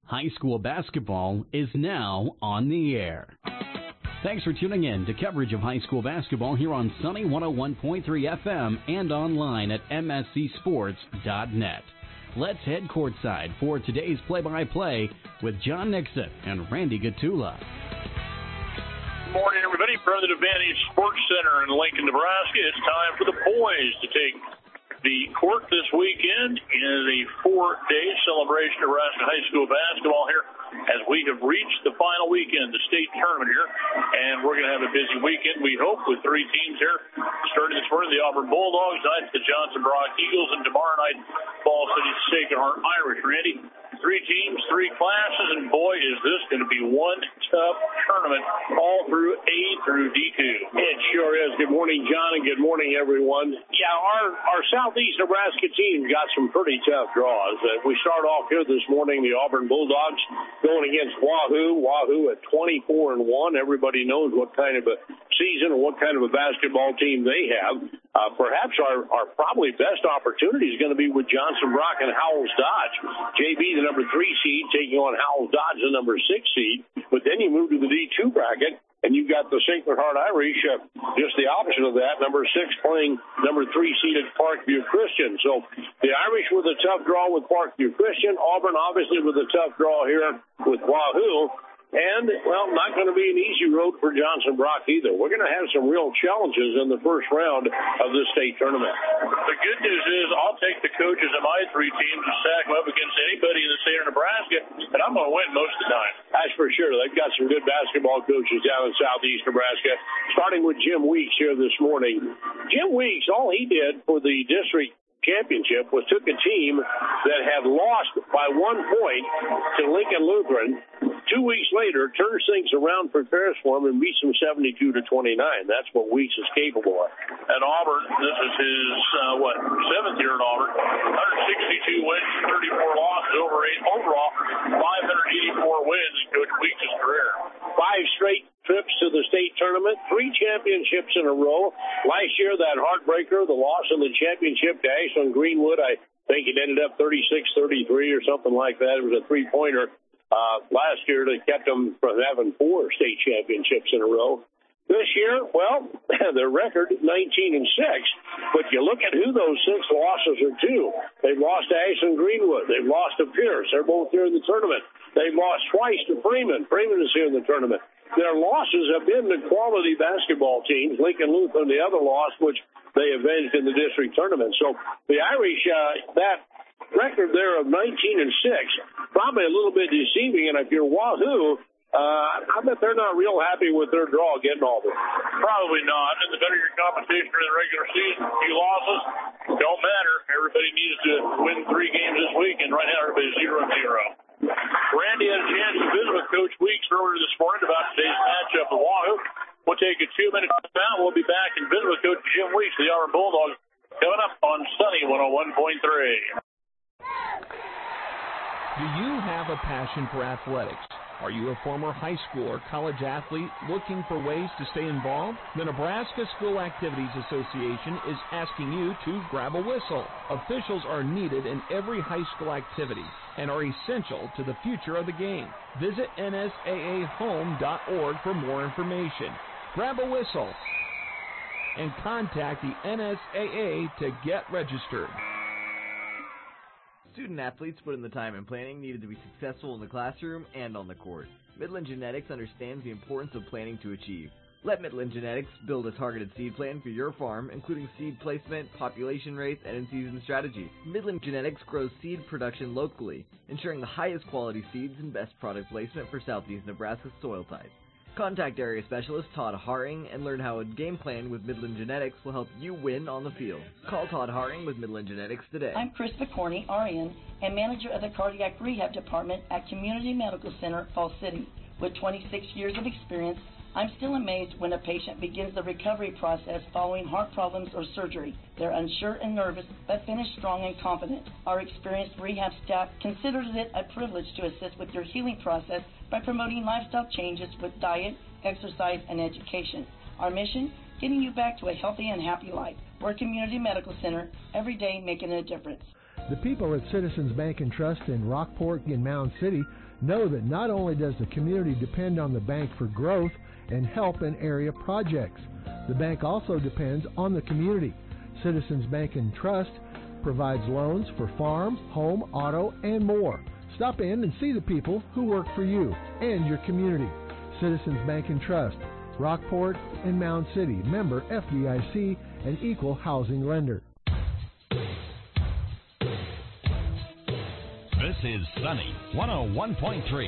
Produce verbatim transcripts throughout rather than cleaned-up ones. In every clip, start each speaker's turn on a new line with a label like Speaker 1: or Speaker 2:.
Speaker 1: High school basketball is now on the air. Thanks for tuning in to coverage of high school basketball here on Sunny one oh one point three F M and online at m s c sports dot net. Let's head courtside for today's play-by-play with John Nixon and Randy Gatula.
Speaker 2: Good morning, everybody. From the Advantage Sports Center in Lincoln, Nebraska, it's time for the boys to take the court this weekend in a four-day celebration of Nebraska high school basketball here as we have reached the final weekend, the state tournament here, and we're going to have a busy weekend, we hope, with three teams here. Starting this morning, the Auburn Bulldogs, tonight the Johnson Brock Eagles, and tomorrow night, Ball City Sacred Heart Irish. Randy, three teams, three classes, and boy, is this going to be one tough tournament all through A through D two.
Speaker 3: It sure is. Good morning, John, and good morning, everyone. Yeah, our, our Southeast Nebraska team got some pretty tough draws. Uh, we start off here this morning, the Auburn Bulldogs going against Wahoo. Wahoo at twenty-four and one. Everybody knows what kind of a season and what kind of a basketball team they have. Uh, perhaps our, our probably best opportunity is going to be with Johnson Brock and Howells Dodge. J B, the number three seed, taking on Howells Dodge, the number six seed. But then you move to the D two bracket, and you've got the Sacred Heart Irish, uh, just the opposite of that, number six playing number three seeded Parkview Christian. So the Irish with a tough draw with Parkview Christian. Auburn obviously with a tough draw here with Wahoo. And, well, not going to be an easy road for Johnson Brock either. We're going to have some real challenges in the first round of this state tournament.
Speaker 2: The good news is I'll take the coaches of my three teams and stack them up against anybody in the state of Nebraska, and I'm going to win most of the time.
Speaker 3: That's for sure. They've got some good basketball coaches down in southeast Nebraska, starting with Jim Weeks here this morning. Jim Weeks, all he did for the district championship was took a team that had lost by one point to Lincoln Lutheran. Two weeks later, turns things around for Ferris for him and beats them seventy-two to twenty-nine. That's what Weeks is capable of.
Speaker 2: At Auburn, this is his, uh, what, seventh year at Auburn. one hundred sixty-two wins, thirty-four losses, over eight overall, five hundred eighty-four wins in Coach Weeks' career.
Speaker 3: Five straight trips to the state tournament, three championships in a row. Last year, that heartbreaker, the loss in the championship to Ashland Greenwood, I think it ended up thirty-six thirty-three or something like that. It was a three-pointer. Uh, last year, they kept them from having four state championships in a row. This year, well, their record nineteen and six, but you look at who those six losses are to. They've lost to Ashland Greenwood. They've lost to Pierce. They're both here in the tournament. They've lost twice to Freeman. Freeman is here in the tournament. Their losses have been to quality basketball teams. Lincoln Lutheran, the other loss, which they avenged in the district tournament. So the Irish, uh, that record there of nineteen and six, probably a little bit deceiving. And if you're Wahoo, uh, I bet they're not real happy with their draw getting Auburn.
Speaker 2: Probably not. And the better your competition in the regular season, a few losses don't matter. Everybody needs to win three games this week, and right now everybody's zero and zero. Randy had a chance to visit with Coach Weeks earlier this morning about today's matchup with Wahoo. We'll take a two-minute time. We'll be back and visit with Coach Jim Weeks, the Auburn Bulldogs, coming up on Sunny one oh one point three.
Speaker 4: Do you have a passion for athletics? Are you a former high school or college athlete looking for ways to stay involved? The Nebraska School Activities Association is asking you to grab a whistle. Officials are needed in every high school activity and are essential to the future of the game. Visit N S A A home dot org for more information. Grab a whistle and contact the N S A A to get registered.
Speaker 5: Student athletes put in the time and planning needed to be successful in the classroom and on the court. Midland Genetics understands the importance of planning to achieve. Let Midland Genetics build a targeted seed plan for your farm, including seed placement, population rates, and in-season strategies. Midland Genetics grows seed production locally, ensuring the highest quality seeds and best product placement for southeast Nebraska soil types. Contact area specialist Todd Haring and learn how a game plan with Midland Genetics will help you win on the field. Call Todd Haring with Midland Genetics today.
Speaker 6: I'm Krista Corney, R N, and manager of the Cardiac Rehab Department at Community Medical Center, Falls City. With twenty-six years of experience, I'm still amazed when a patient begins the recovery process following heart problems or surgery. They're unsure and nervous, but finish strong and confident. Our experienced rehab staff considers it a privilege to assist with your healing process by promoting lifestyle changes with diet, exercise, and education. Our mission, getting you back to a healthy and happy life. We're a community medical center, every day making a difference.
Speaker 7: The people at Citizens Bank and Trust in Rockport and Mound City know that not only does the community depend on the bank for growth and help in area projects, the bank also depends on the community. Citizens Bank and Trust provides loans for farm, home, auto, and more. Stop in and see the people who work for you and your community. Citizens Bank and Trust, Rockport and Mound City, member F D I C, and equal housing lender.
Speaker 8: This is Sunny one oh one point three.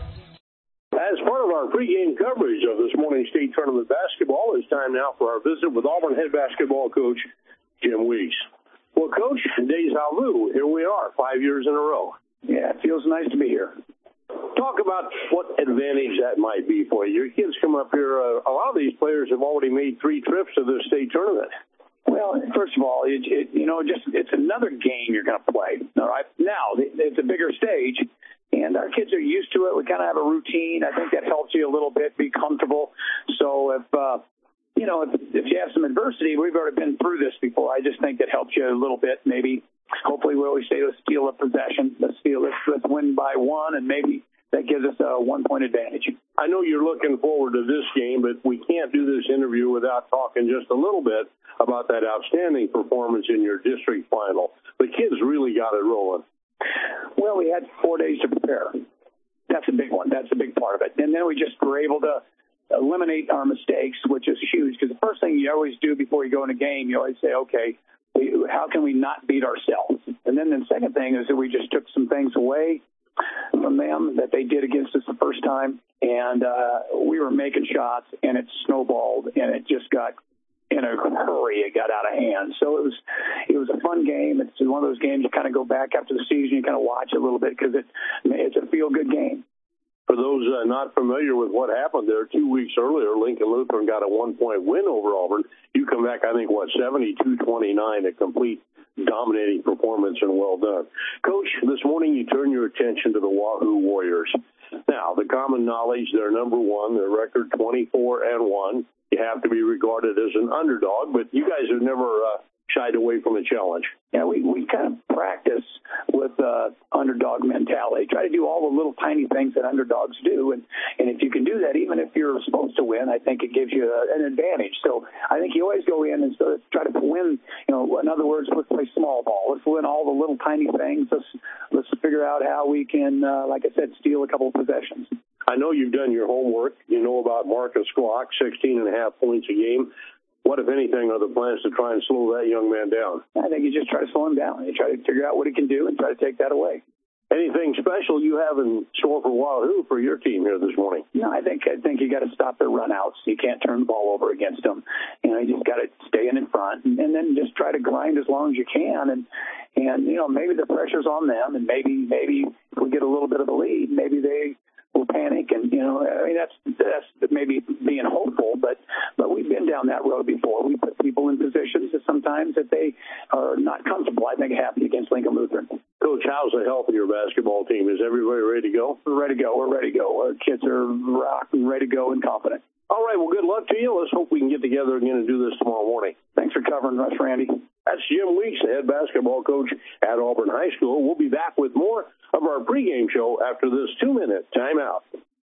Speaker 3: As part of our pregame coverage of this morning's state tournament basketball, it's time now for our visit with Auburn head basketball coach Jim Weeks. Well, Coach, deja vu, here we are, five years in a row.
Speaker 9: Yeah, it feels nice to be here.
Speaker 3: Talk about what advantage that might be for you. Your kids come up here, uh, a lot of these players have already made three trips to this state tournament.
Speaker 9: Well, first of all, it, it, you know, just it's another game you're going to play. All right, now it's a bigger stage, and our kids are used to it. We kind of have a routine. I think that helps you a little bit, be comfortable. So if uh, you know, if, if you have some adversity, we've already been through this before. I just think that helps you a little bit. Maybe, hopefully, we always say let's steal a possession. Let's steal. Let's, let's win by one, and maybe that gives us a one-point advantage.
Speaker 3: I know you're looking forward to this game, but we can't do this interview without talking just a little bit about that outstanding performance in your district final. The kids really got it rolling.
Speaker 9: Well, we had four days to prepare. That's a big one. That's a big part of it. And then we just were able to eliminate our mistakes, which is huge, because the first thing you always do before you go in a game, you always say, okay, how can we not beat ourselves? And then the second thing is that we just took some things away from them that they did against us the first time, and uh, we were making shots, and it snowballed, and it just got in a hurry. It got out of hand. So it was it was a fun game. It's one of those games you kind of go back after the season, you kind of watch it a little bit because it, it's a feel-good game.
Speaker 3: For those uh, not familiar with what happened there, two weeks earlier, Lincoln Lutheran got a one-point win over Auburn. You come back, I think, what, seventy-two twenty-nine, a complete dominating performance, and well done. Coach, this morning you turn your attention to the Wahoo Warriors. Now, the common knowledge, they're number one, their record twenty-four and one. You have to be regarded as an underdog, but you guys have never uh, shied away from a challenge.
Speaker 9: Yeah, we, we kind of practice with uh, underdog mentality. Try to do all the little tiny things that underdogs do, and, and if you can do that, even if you're supposed to win, I think it gives you a, an advantage. So I think you always go in and so try to win. You know, in other words, let's play small ball. Let's win all the little tiny things. Let's let's figure out how we can, uh, like I said, steal a couple of possessions.
Speaker 3: I know you've done your homework. You know about Marcus Glock, sixteen and a half points a game. What, if anything, are the plans to try and slow that young man down?
Speaker 9: I think you just try to slow him down. You try to figure out what he can do and try to take that away.
Speaker 3: Anything special you have in store for Wahoo for your team here this morning?
Speaker 9: No, I think I think you got to stop their run-outs. You can't turn the ball over against them. You know, you just got to stay in in front, and, and then just try to grind as long as you can. And and you know, maybe the pressure's on them, and maybe maybe if we get a little bit of a lead, maybe they will panic. And you know, I mean, that's that's maybe being hopeful, but but we've been down that road before. We put people in positions that sometimes that they are not comfortable. I think it happened against Lincoln Lutheran.
Speaker 3: Coach, how's the health of your basketball team? Is everybody ready to go?
Speaker 9: We're ready to go. We're ready to go. Our kids are rocking, ready to go, and confident.
Speaker 3: All right, well, good luck to you. Let's hope we can get together again and do this tomorrow morning.
Speaker 9: Thanks for covering us, Randy.
Speaker 3: That's Jim Weeks, the head basketball coach at Auburn High School. We'll be back with more of our pregame show after this two-minute timeout.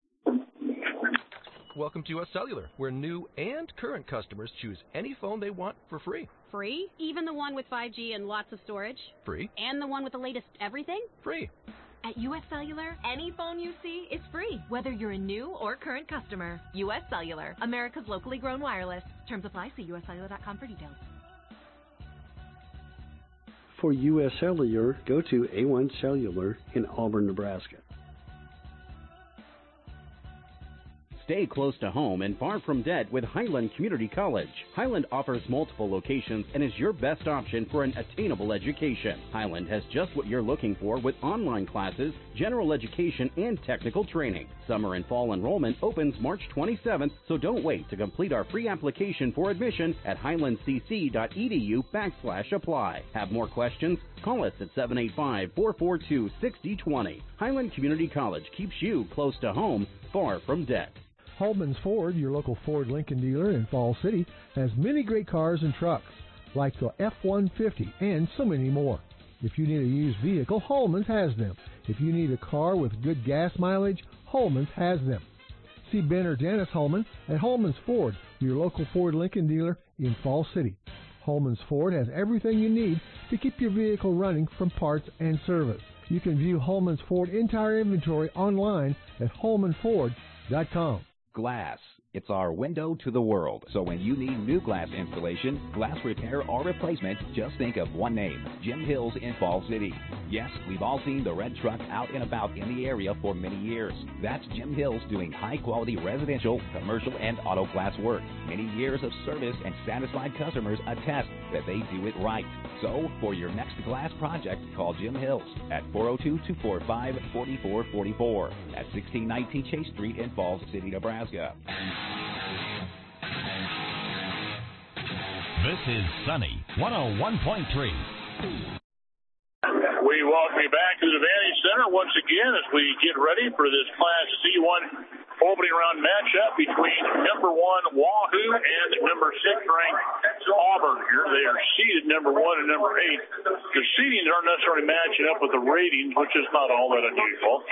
Speaker 10: Welcome to U S Cellular, where new and current customers choose any phone they want for free.
Speaker 11: Free? Even the one with five G and lots of storage?
Speaker 10: Free.
Speaker 11: And the one with the latest everything?
Speaker 10: Free.
Speaker 12: At U S Cellular, any phone you see is free, whether you're a new or current customer. U S Cellular, America's locally grown wireless. Terms apply. See U S cellular dot com for details.
Speaker 13: For U S Cellular, go to A one Cellular in Auburn, Nebraska.
Speaker 1: Stay close to home and far from debt with Highland Community College. Highland offers multiple locations and is your best option for an attainable education. Highland has just what you're looking for with online classes, general education, and technical training. Summer and fall enrollment opens March twenty-seventh, so don't wait to complete our free application for admission at highlandcc.edu backslash apply. Have more questions? Call us at seven eight five, four four two, six zero two zero. Highland Community College keeps you close to home, far from debt.
Speaker 7: Holman's Ford, your local Ford Lincoln dealer in Fall City, has many great cars and trucks, like the F one fifty and so many more. If you need a used vehicle, Holman's has them. If you need a car with good gas mileage, Holman's has them. See Ben or Dennis Holman at Holman's Ford, your local Ford Lincoln dealer in Fall City. Holman's Ford has everything you need to keep your vehicle running from parts and service. You can view Holman's Ford entire inventory online at holman ford dot com.
Speaker 14: Glass. It's our window to the world. So when you need new glass installation, glass repair, or replacement, just think of one name, Jim Hills in Fall City. Yes, we've all seen the red truck out and about in the area for many years. That's Jim Hills doing high-quality residential, commercial, and auto glass work. Many years of service and satisfied customers attest that they do it right. So for your next glass project, call Jim Hills at four oh two, two four five, four four four four at sixteen nineteen Chase Street in Falls City, Nebraska.
Speaker 8: This is Sunny one oh one point three.
Speaker 2: We welcome you back to the Vantage Center once again as we get ready for this Class C one opening round matchup between number one Wahoo and number six ranked Auburn. Here they are seeded number one and number eight. The seedings aren't necessarily matching up with the ratings, which is not all that unusual.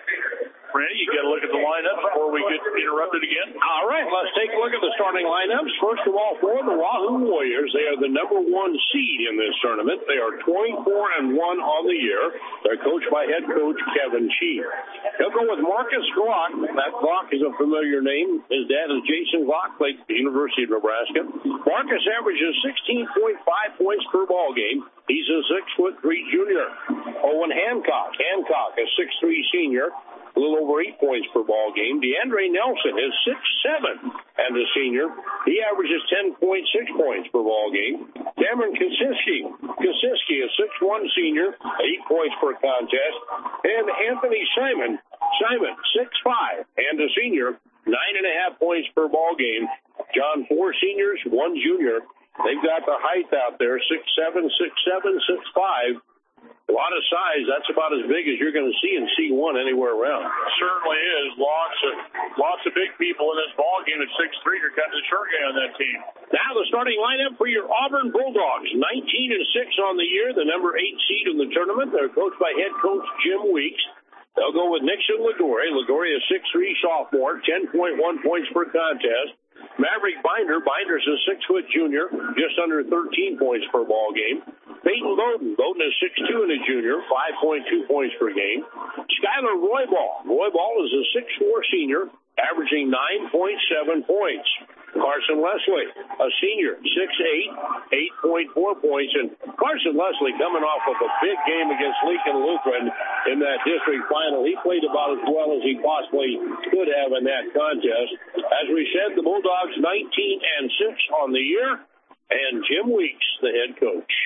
Speaker 2: Randy, you got to look at the lineup before we get interrupted again.
Speaker 3: All right, let's take a look at the starting lineups. First of all, for the Wahoo Warriors, they are the number one seed in this tournament. They are twenty-four and one on the year. They're coached by head coach Kevin Chee. He'll go with Marcus Glock. That Glock is a familiar name. His dad is Jason Glock, played at the University of Nebraska. Marcus averages sixteen point five points per ball game. He's a six foot three junior. Owen Hancock. Hancock, a six three senior. A little over eight points per ball game. DeAndre Nelson is six seven and a senior. He averages ten point six points per ball game. Cameron Kosiski. Kosiski is six one senior, eight points per contest. And Anthony Simon. Simon, six five and a senior, nine and a half points per ball game. John, four seniors, one junior. They've got the height out there, six seven, six seven, six five. A lot of size. That's about as big as you're going to see in C one anywhere around.
Speaker 2: Certainly is. Lots of lots of big people in this ball game at six three. You're kind of the short guy on that team.
Speaker 3: Now the starting lineup for your Auburn Bulldogs. nineteen and six on the year, the number eight seed in the tournament. They're coached by head coach Jim Weeks. They'll go with Nixon Ligori. Ligori is six three sophomore, ten point one points per contest. Maverick Binder. Binder's a six-foot junior, just under thirteen points per ball game. Peyton Bowden. Bowden is six two and a junior, five point two points per game. Skylar Royball. Royball is a six four senior, averaging nine point seven points. Carson Leslie, a senior, six eight, eight point four points. And Carson Leslie coming off of a big game against Lincoln Lutheran in that district final. He played about as well as he possibly could have in that contest. As we said, the Bulldogs nineteen and six on the year, and Jim Weeks, the head coach.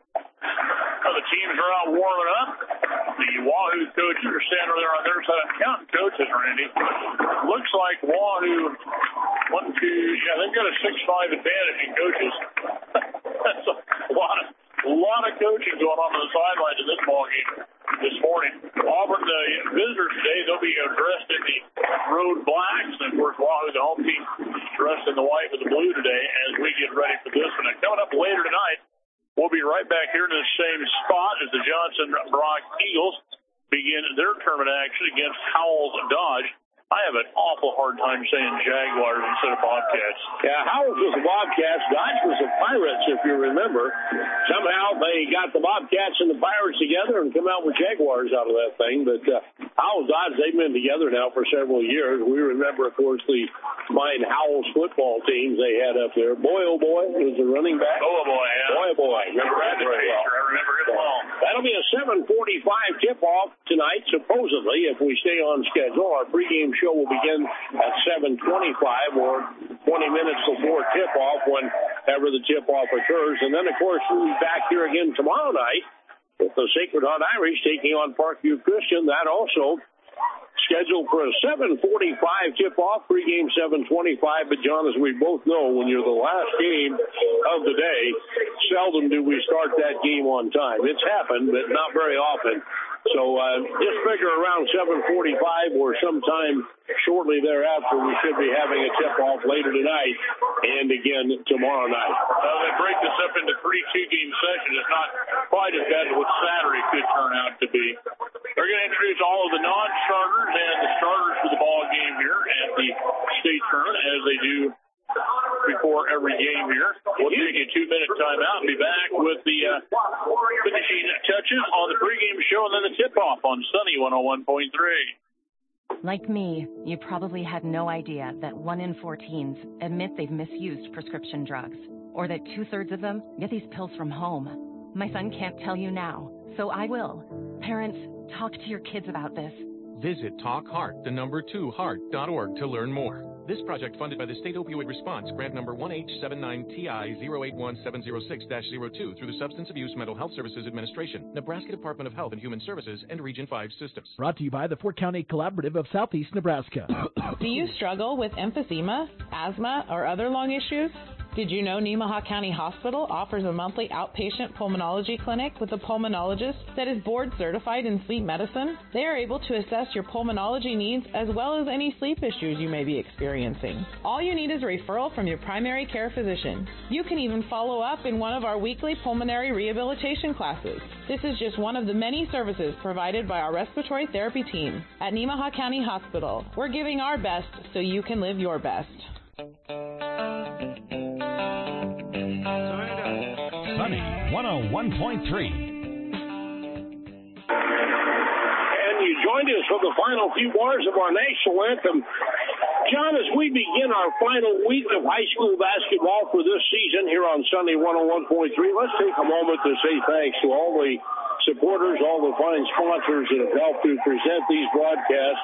Speaker 2: Well, the teams are out warming up. The Wahoo coaches are standing there on their side. I'm counting coaches, Randy. Looks like Wahoo, one, two, yeah, they've got a six five advantage in coaches. That's a lot of, a lot of coaching going on on the sidelines in this ball game this morning. Auburn, the visitors today, they'll be dressed in the road blacks. And, of course, Wahoo, the home team, dressed in the white with the blue today as we get ready for this one. And coming up later tonight, we'll be right back here in the same spot as the Johnson Brock Eagles begin their tournament action against Howells Dodge. I have an awful hard time saying Jaguars instead of Bobcats.
Speaker 3: Yeah, Howells was the Bobcats. Dodge was the Pirates, if you remember. Somehow they got the Bobcats and the Pirates together and come out with Jaguars out of that thing. But uh, Howells Dodge, they've been together now for several years. We remember, of course, the fine Howells football teams they had up there. Boy, oh boy, was the running back.
Speaker 2: Oh, boy, yeah.
Speaker 3: Boy, oh boy. Remember that
Speaker 2: well. I remember it well.
Speaker 3: That'll be a seven forty-five tip-off tonight, supposedly, if we stay on schedule. Our pregame show will begin at seven twenty-five or twenty minutes before tip-off, whenever the tip-off occurs. And then, of course, we'll be back here again tomorrow night with the Sacred Heart Irish taking on Parkview Christian. That also scheduled for a seven forty-five tip-off, pregame seven twenty-five. But, John, as we both know, when you're the last game of the day, seldom do we start that game on time. It's happened, but not very often. So uh, just figure around seven forty-five or sometime shortly thereafter, we should be having a tip-off later tonight and again tomorrow night.
Speaker 2: Uh, they break this up into three two-game sessions. It's not quite as bad as what Saturday could turn out to be. They're going to introduce all of the non-starters and the starters for the ball game here at the state tournament, as they do before every game here. We'll take a two-minute timeout and be back with the uh, finishing touches on the pregame show and then the tip-off on Sunny one oh one point three.
Speaker 15: Like me, you probably had no idea that one in four teens admit they've misused prescription drugs, or that two-thirds of them get these pills from home. My son can't tell you now, so I will. Parents, talk to your kids about this.
Speaker 10: Visit talk heart, the number two heart dot org to learn more. This project funded by the State Opioid Response, grant number one H seven nine T I zero eight one seven zero six dash zero two through the Substance Abuse Mental Health Services Administration, Nebraska Department of Health and Human Services, and Region five Systems.
Speaker 16: Brought to you by the Fort County Collaborative of Southeast Nebraska.
Speaker 17: Do you struggle with emphysema, asthma, or other lung issues? Did you know Nemaha County Hospital offers a monthly outpatient pulmonology clinic with a pulmonologist that is board certified in sleep medicine? They are able to assess your pulmonology needs as well as any sleep issues you may be experiencing. All you need is a referral from your primary care physician. You can even follow up in one of our weekly pulmonary rehabilitation classes. This is just one of the many services provided by our respiratory therapy team at Nemaha County Hospital. We're giving our best so you can live your best.
Speaker 8: Sunny one oh one point three.
Speaker 3: And you joined us for the final few bars of our national anthem. John, as we begin our final week of high school basketball for this season here on Sunny one oh one point three, let's take a moment to say thanks to all the supporters, all the fine sponsors that have helped to present these broadcasts.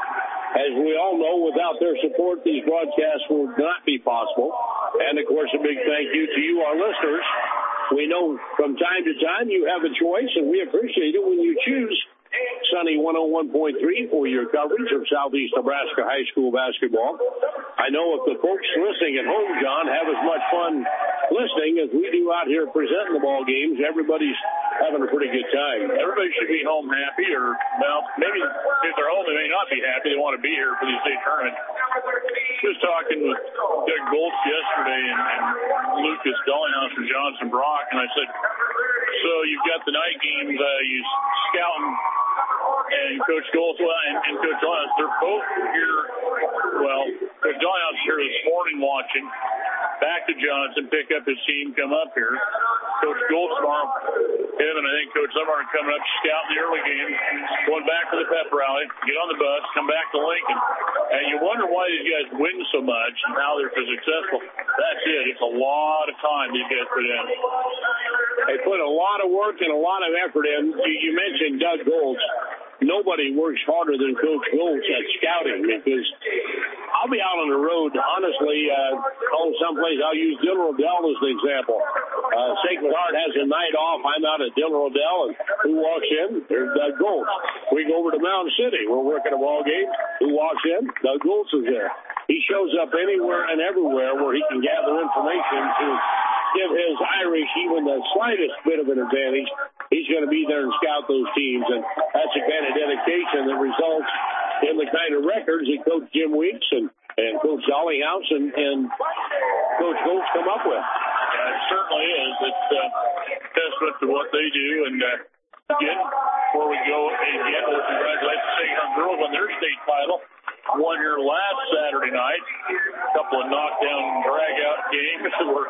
Speaker 3: As we all know, without their support, these broadcasts would not be possible. And, of course, a big thank you to you, our listeners. We know from time to time you have a choice, and we appreciate it when you choose Sunny one oh one point three for your coverage of Southeast Nebraska high school basketball. I know if the folks listening at home, John, have as much fun listening as we do out here presenting the ball games, everybody's having a pretty good time.
Speaker 2: Everybody should be home happy, or, well, maybe if they're home, they may not be happy. They want to be here for the state tournament. Just talking with Doug Goltz yesterday and, and Lucas Dillinghouse from Johnson Brock, and I said, so you've got the night games, uh, you scouting, and Coach Goltz and, and Coach Dillinghouse, they're both here. Well, Coach Dillinghouse is here this morning watching. Back to Johnson, pick up his team, come up here. Coach Goltz tomorrow, him and I think Coach Lumber are coming up to scout the early game, going back for the pep rally, get on the bus, come back to Lincoln. And you wonder why these guys win so much and how they're so successful. That's it. It's a lot of time these guys put in.
Speaker 3: They put a lot of work and a lot of effort in. You mentioned Doug Goltz. Nobody works harder than Coach Goltz at scouting, because I'll be out on the road, honestly, uh, oh, someplace, I'll use Dillon Rodell as an example. Uh, Sacred Heart has a night off. I'm out at Dillon Rodell, and who walks in? There's Doug Goltz. We go over to Mountain City. We're working a ball game. Who walks in? Doug Goltz is there. He shows up anywhere and everywhere where he can gather information to give his Irish even the slightest bit of an advantage. He's going to be there and scout those teams, and that's the kind of dedication that results in the kind of records that Coach Jim Weeks and, and Coach Dillinghouse and, and Coach Goltz come up with.
Speaker 2: Yeah, it certainly is. It's a testament to what they do. And uh, again, before we go again, we'll congratulate the Sacred Heart girls on their state title. Won here last Saturday night. A couple of knockdown, drag-out games that were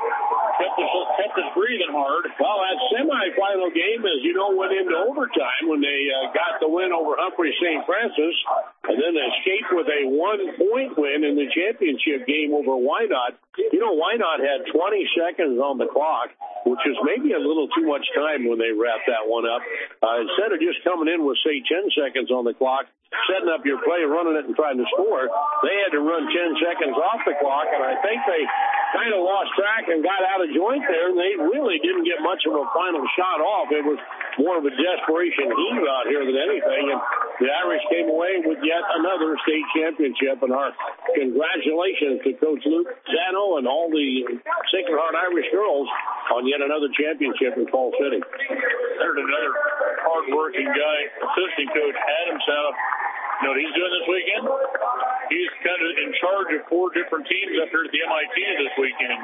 Speaker 2: kept us, kept us breathing hard.
Speaker 3: Well, that semifinal game, as you know, went into overtime when they uh, got the win over Humphrey Saint Francis, and then escaped with a one-point win in the championship game over Wynot. You know, Wynot had twenty seconds on the clock, which is maybe a little too much time when they wrapped that one up. Uh, instead of just coming in with, say, ten seconds on the clock, setting up your play, running it, and trying to score, they had to run ten seconds off the clock, and I think they kind of lost track and got out of joint there, and they really didn't get much of a final shot off. It was more of a desperation heave out here than anything, and the Irish came away with yet another state championship, and our congratulations to Coach Luke Zano and all the Sacred Heart Irish girls on yet another championship in Fall City.
Speaker 2: There's another hard-working guy, assistant coach Adam Santa. You know what he's doing this weekend? He's kind of in charge of four different teams up here at the M I T this weekend.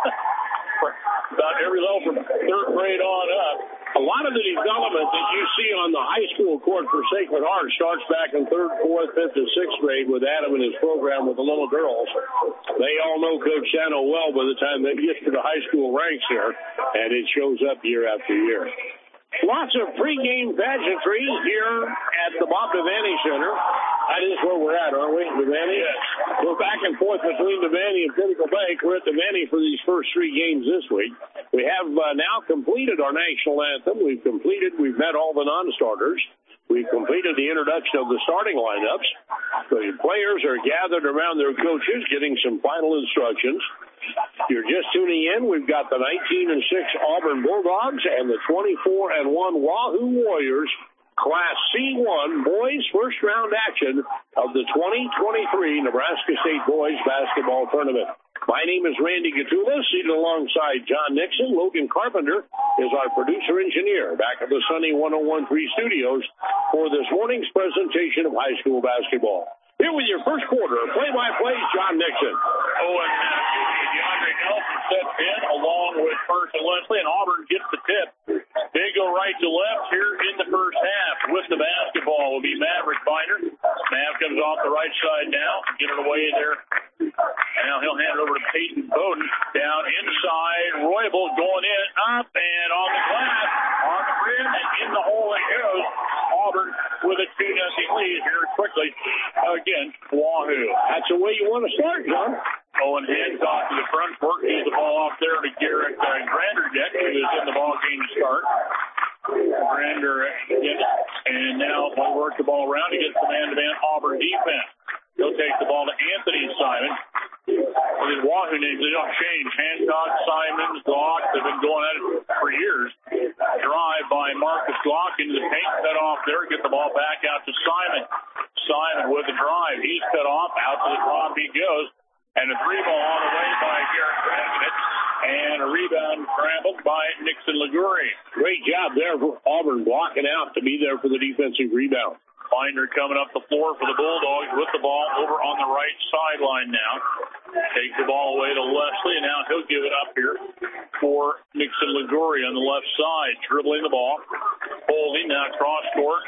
Speaker 2: About every level from third grade on up.
Speaker 3: A lot of the development that you see on the high school court for Sacred Heart starts back in third, fourth, fifth, and sixth grade with Adam and his program with the little girls. They all know Coach Sano well by the time they get to the high school ranks here, and it shows up year after year. Lots of pregame pageantry here at the Bob Devaney Center. That is where we're at, aren't we, Devaney?
Speaker 2: Yes.
Speaker 3: We're back and forth between Devaney and Pinnacle Bank. We're at Devaney for these first three games this week. We have uh, now completed our national anthem. We've completed, we've met all the non-starters. We've completed the introduction of the starting lineups. The players are gathered around their coaches, getting some final instructions. You're just tuning in. We've got the nineteen and six Auburn Bulldogs and the twenty-four and one Wahoo Warriors, Class C one boys first round action of the twenty twenty-three Nebraska State Boys Basketball Tournament. My name is Randy Gatula, seated alongside John Nixon. Logan Carpenter is our producer-engineer back at the Sunny one oh one point three studios for this morning's presentation of high school basketball. Here with your first quarter, play-by-play, John Nixon.
Speaker 2: Oh, and DeAndre Nelson steps in along with First and Leslie, and Auburn gets the tip. They go right to left here in the first half. With the basketball will be Maverick Binder. Mav comes off the right side now, get it away there. Now he'll hand it over to Peyton Bowden. Down inside, Roybal going in, up, and on the glass, on the rim, and in the hole it goes. Auburn with a two nothing lead here quickly against Wahoo.
Speaker 3: That's the way you want to start, John.
Speaker 2: Owen hands off to the front court, gives the ball off there to Garrett uh, Granderdeck, who is in the ball game to start. Grander gets it, and now he'll work the ball around against the man-to-man Auburn defense. He'll take the ball to Anthony Simon. Well, these Wahoo names, they don't change. Hancock, Simons, Glock, they've been going at it for years. Drive by Marcus Glock into the paint, cut off there, get the ball back out to Simon. Simon with the drive. He's cut off, out to the top he goes. And a three ball on the way by Garrett Granderdeck. And a rebound scrambled by Nixon Liguri.
Speaker 3: Great job there for Auburn blocking out to be there for the defensive rebound.
Speaker 2: Binder coming up the floor for the Bulldogs with the ball over on the right sideline now. Takes the ball away to Leslie, and now he'll give it up here for Nixon Liguri on the left side. Dribbling the ball. Holding now cross court.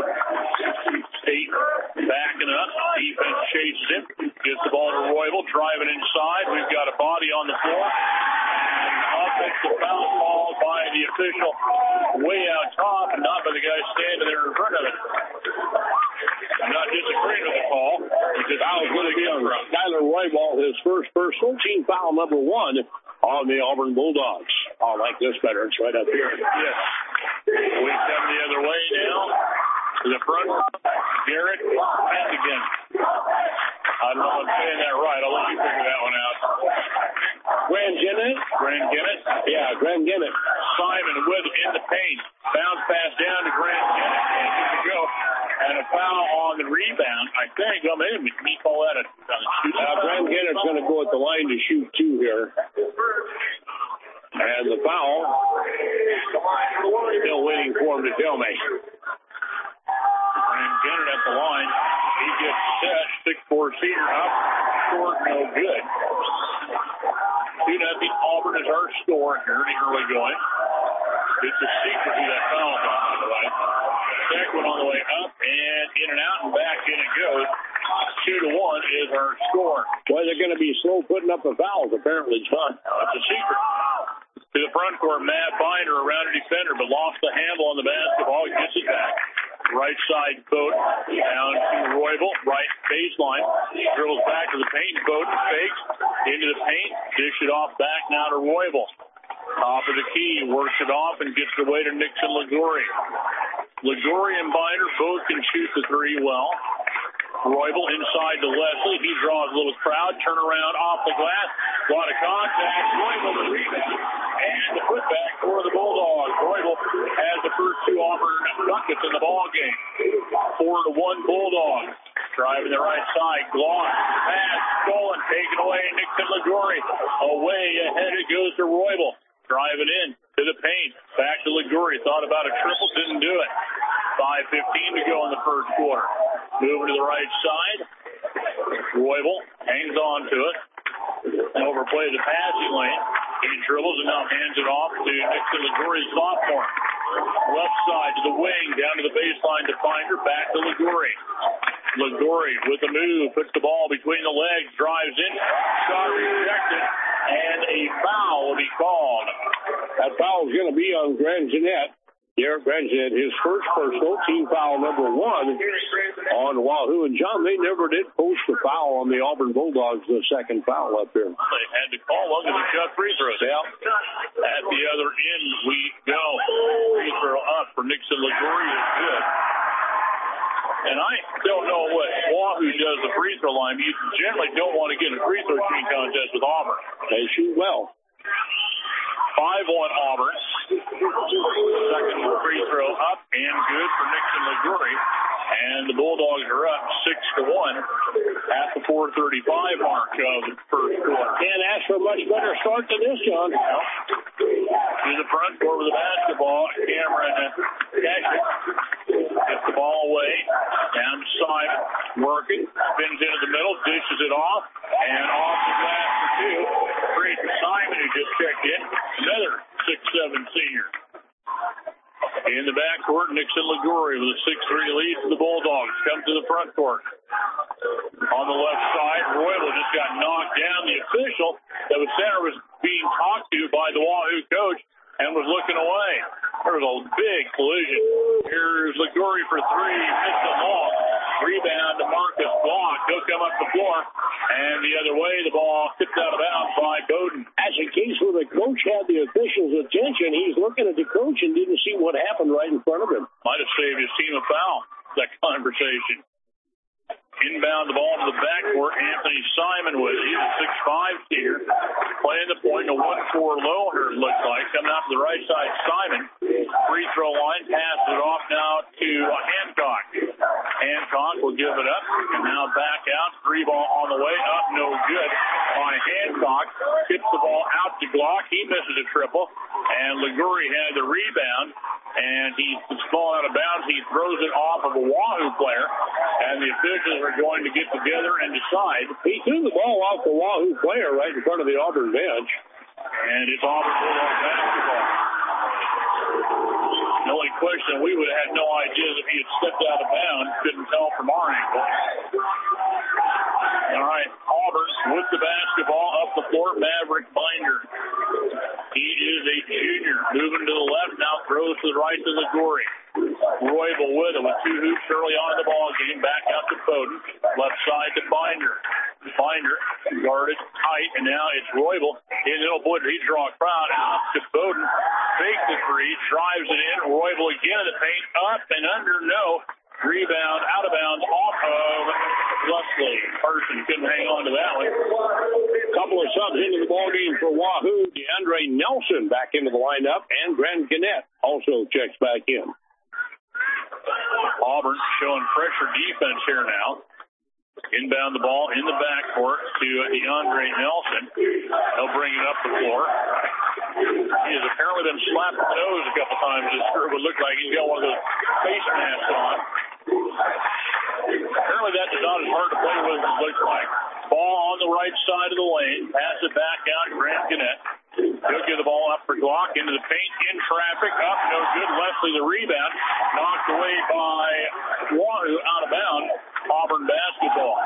Speaker 2: State backing up. Defense chases him. Gets the ball to Roybal. Driving inside. We've got a body on the floor. Offensive foul called by the official way out top and not by the guy standing there in front of it. I'm not disagreeing with the call. It's foul good again.
Speaker 3: Skyler Roybal, his first personal, team foul number one on the Auburn Bulldogs. I like this better. It's right up here.
Speaker 2: Yes. We come the other way now. To the front. Garrett and again. I don't know if I'm saying that right. I'll let you figure that one out.
Speaker 3: Graham Ginnett?
Speaker 2: Graham Ginnett?
Speaker 3: Yeah, Graham Ginnett.
Speaker 2: Simon with in the paint. Bounce pass down to Graham Ginnett. And here we go. And a foul on the rebound. I think, well, maybe we call that a, a shoot.
Speaker 3: Uh, Graham Ginnett's going to go at the line to shoot two here. And the foul. Still waiting for him to tell me.
Speaker 2: Graham Ginnett at the line. He gets set. six four Cedar up. Short, no good. two nothing Auburn is our score here in the early going. It's a secret who that foul is on the way. Second one on the way up and in and out and back in it goes. Two to one is our score.
Speaker 3: Well, they're going to be slow putting up the fouls, apparently, John.
Speaker 2: That's a secret. To the front court, Matt Binder around a defender, but lost the handle on the basketball. Gets it back. Right side boat down to Roybal. Right baseline. Dribbles back to the paint. Boat fakes into the paint. Dish it off back now to Roybal. Top of the key. Works it off and gets it away to Nixon Liguri. Liguri and Binder both can shoot the three well. Roybal inside to Leslie. He draws a little crowd. Turn around off the glass. A lot of contact. Roybal the rebound. And the putback for the Bulldogs. Roybal has the first two Auburn buckets in the ball game. Four to one Bulldogs. Driving the right side. Gloss. Pass. Stolen. Taken away. Nixon Liguri. Away ahead it goes to Roybal. Driving in to the the paint. Back to Liguri. Thought about a triple, didn't do it. five fifteen to go in the first quarter. Moving to the right side. Roybal hangs on to it. Overplays the passing lane. He dribbles and now hands it off to Nixon Liguri, sophomore. Left side to the wing, down to the baseline to Finder. Back to Liguri. Liguri with the move, puts the ball between the legs, drives in. Shot rejected, and a foul will be called.
Speaker 3: That foul is going to be on Grand Jeanette. Garrett Grand Jeanette, his first personal, team foul number one on Wahoo. And, John, they never did post a foul on the Auburn Bulldogs, the second foul up there.
Speaker 2: They had to call one because they shot free throws.
Speaker 3: Yeah.
Speaker 2: At the other end we go. Free throw up for Nixon Liguri is good. And I don't know what Wahoo does the free throw line. You generally don't want to get in a free throw shooting contest with Auburn.
Speaker 3: They shoot well.
Speaker 2: five one Auburn. Second free throw up and good for Nixon Liguri. And the Bulldogs are up six to one at the four thirty-five mark of the first quarter.
Speaker 3: Can't ask for a much better start than this, John.
Speaker 2: To the front court with the basketball. Cameron Cashick gets the ball away. Down to Simon. Working. Spins into the middle. Dishes it off. And off the glass for two. Great for Simon, who just checked in. Another six seven senior. In the backcourt, Nixon Liguri with a six three lead for the Bulldogs. Come to the front court. On the left side, Royal just got knocked down. The official that was center was being talked to by the Wahoo coach and was looking away. There was a big collision. Here's Liguri for three. Missed the ball. Rebound to Marcus Block. He'll come up the floor. And the other way, the ball tipped out of bounds by Bowden.
Speaker 3: As in case where the coach had the official's attention, he's looking at the coach and didn't see what happened right in front of him.
Speaker 2: Might have saved his team a foul, that conversation. Inbound the ball to the backcourt. Anthony Simon with it. He's a six five senior. Playing the point, a one four loner, it looks like. Coming out to the right side, Simon. Free throw line, passes it off now to uh, Hancock. Hancock will give it up. And now back out. Three ball on the way. Up, no good by Hancock. Gets the ball out to Glock. He misses a triple. And Liguri had the rebound. And he's falling out of bounds. He throws it off of a Wahoo player. And the officials are going to get together and decide.
Speaker 3: He threw the ball off the Wahoo player right in front of the Auburn bench.
Speaker 2: And it's Auburn Bulldogs basketball. The only question, we would have had no idea if he had stepped out of bounds. Couldn't tell from our angle. All right, Auburn with the basketball up the floor. Maverick Binder. He is a junior. Moving to the left, now throws to the right to Liguri. Roybal with it with two hoops early on in the ball game. Back out to Bowden. Left side to Binder. Binder guarded tight, and now it's Roybal. In the middle, boy, he draw a crowd out to Bowden. Fake the three, drives it in. Roybal again in the paint, up and under, no. Rebound, out of bounds, off of Leslie. Person couldn't hang on to that one.
Speaker 3: Couple of subs into the ballgame for Wahoo. DeAndre Nelson back into the lineup, and Grand Gannett also checks back in.
Speaker 2: Auburn showing pressure defense here now. Inbound the ball in the backcourt to DeAndre Nelson. He'll bring it up the floor. He has apparently been slapped in the nose a couple times. It sure would look like he's got one of those face masks on. Apparently that is not as hard to play with as it looks like. Ball on the right side of the lane. Pass it back out to Grant Gannett. He'll give the ball up for Glock into the paint, in traffic, up, no good. Leslie the rebound, knocked away by Wahoo, out of bounds. Auburn basketball.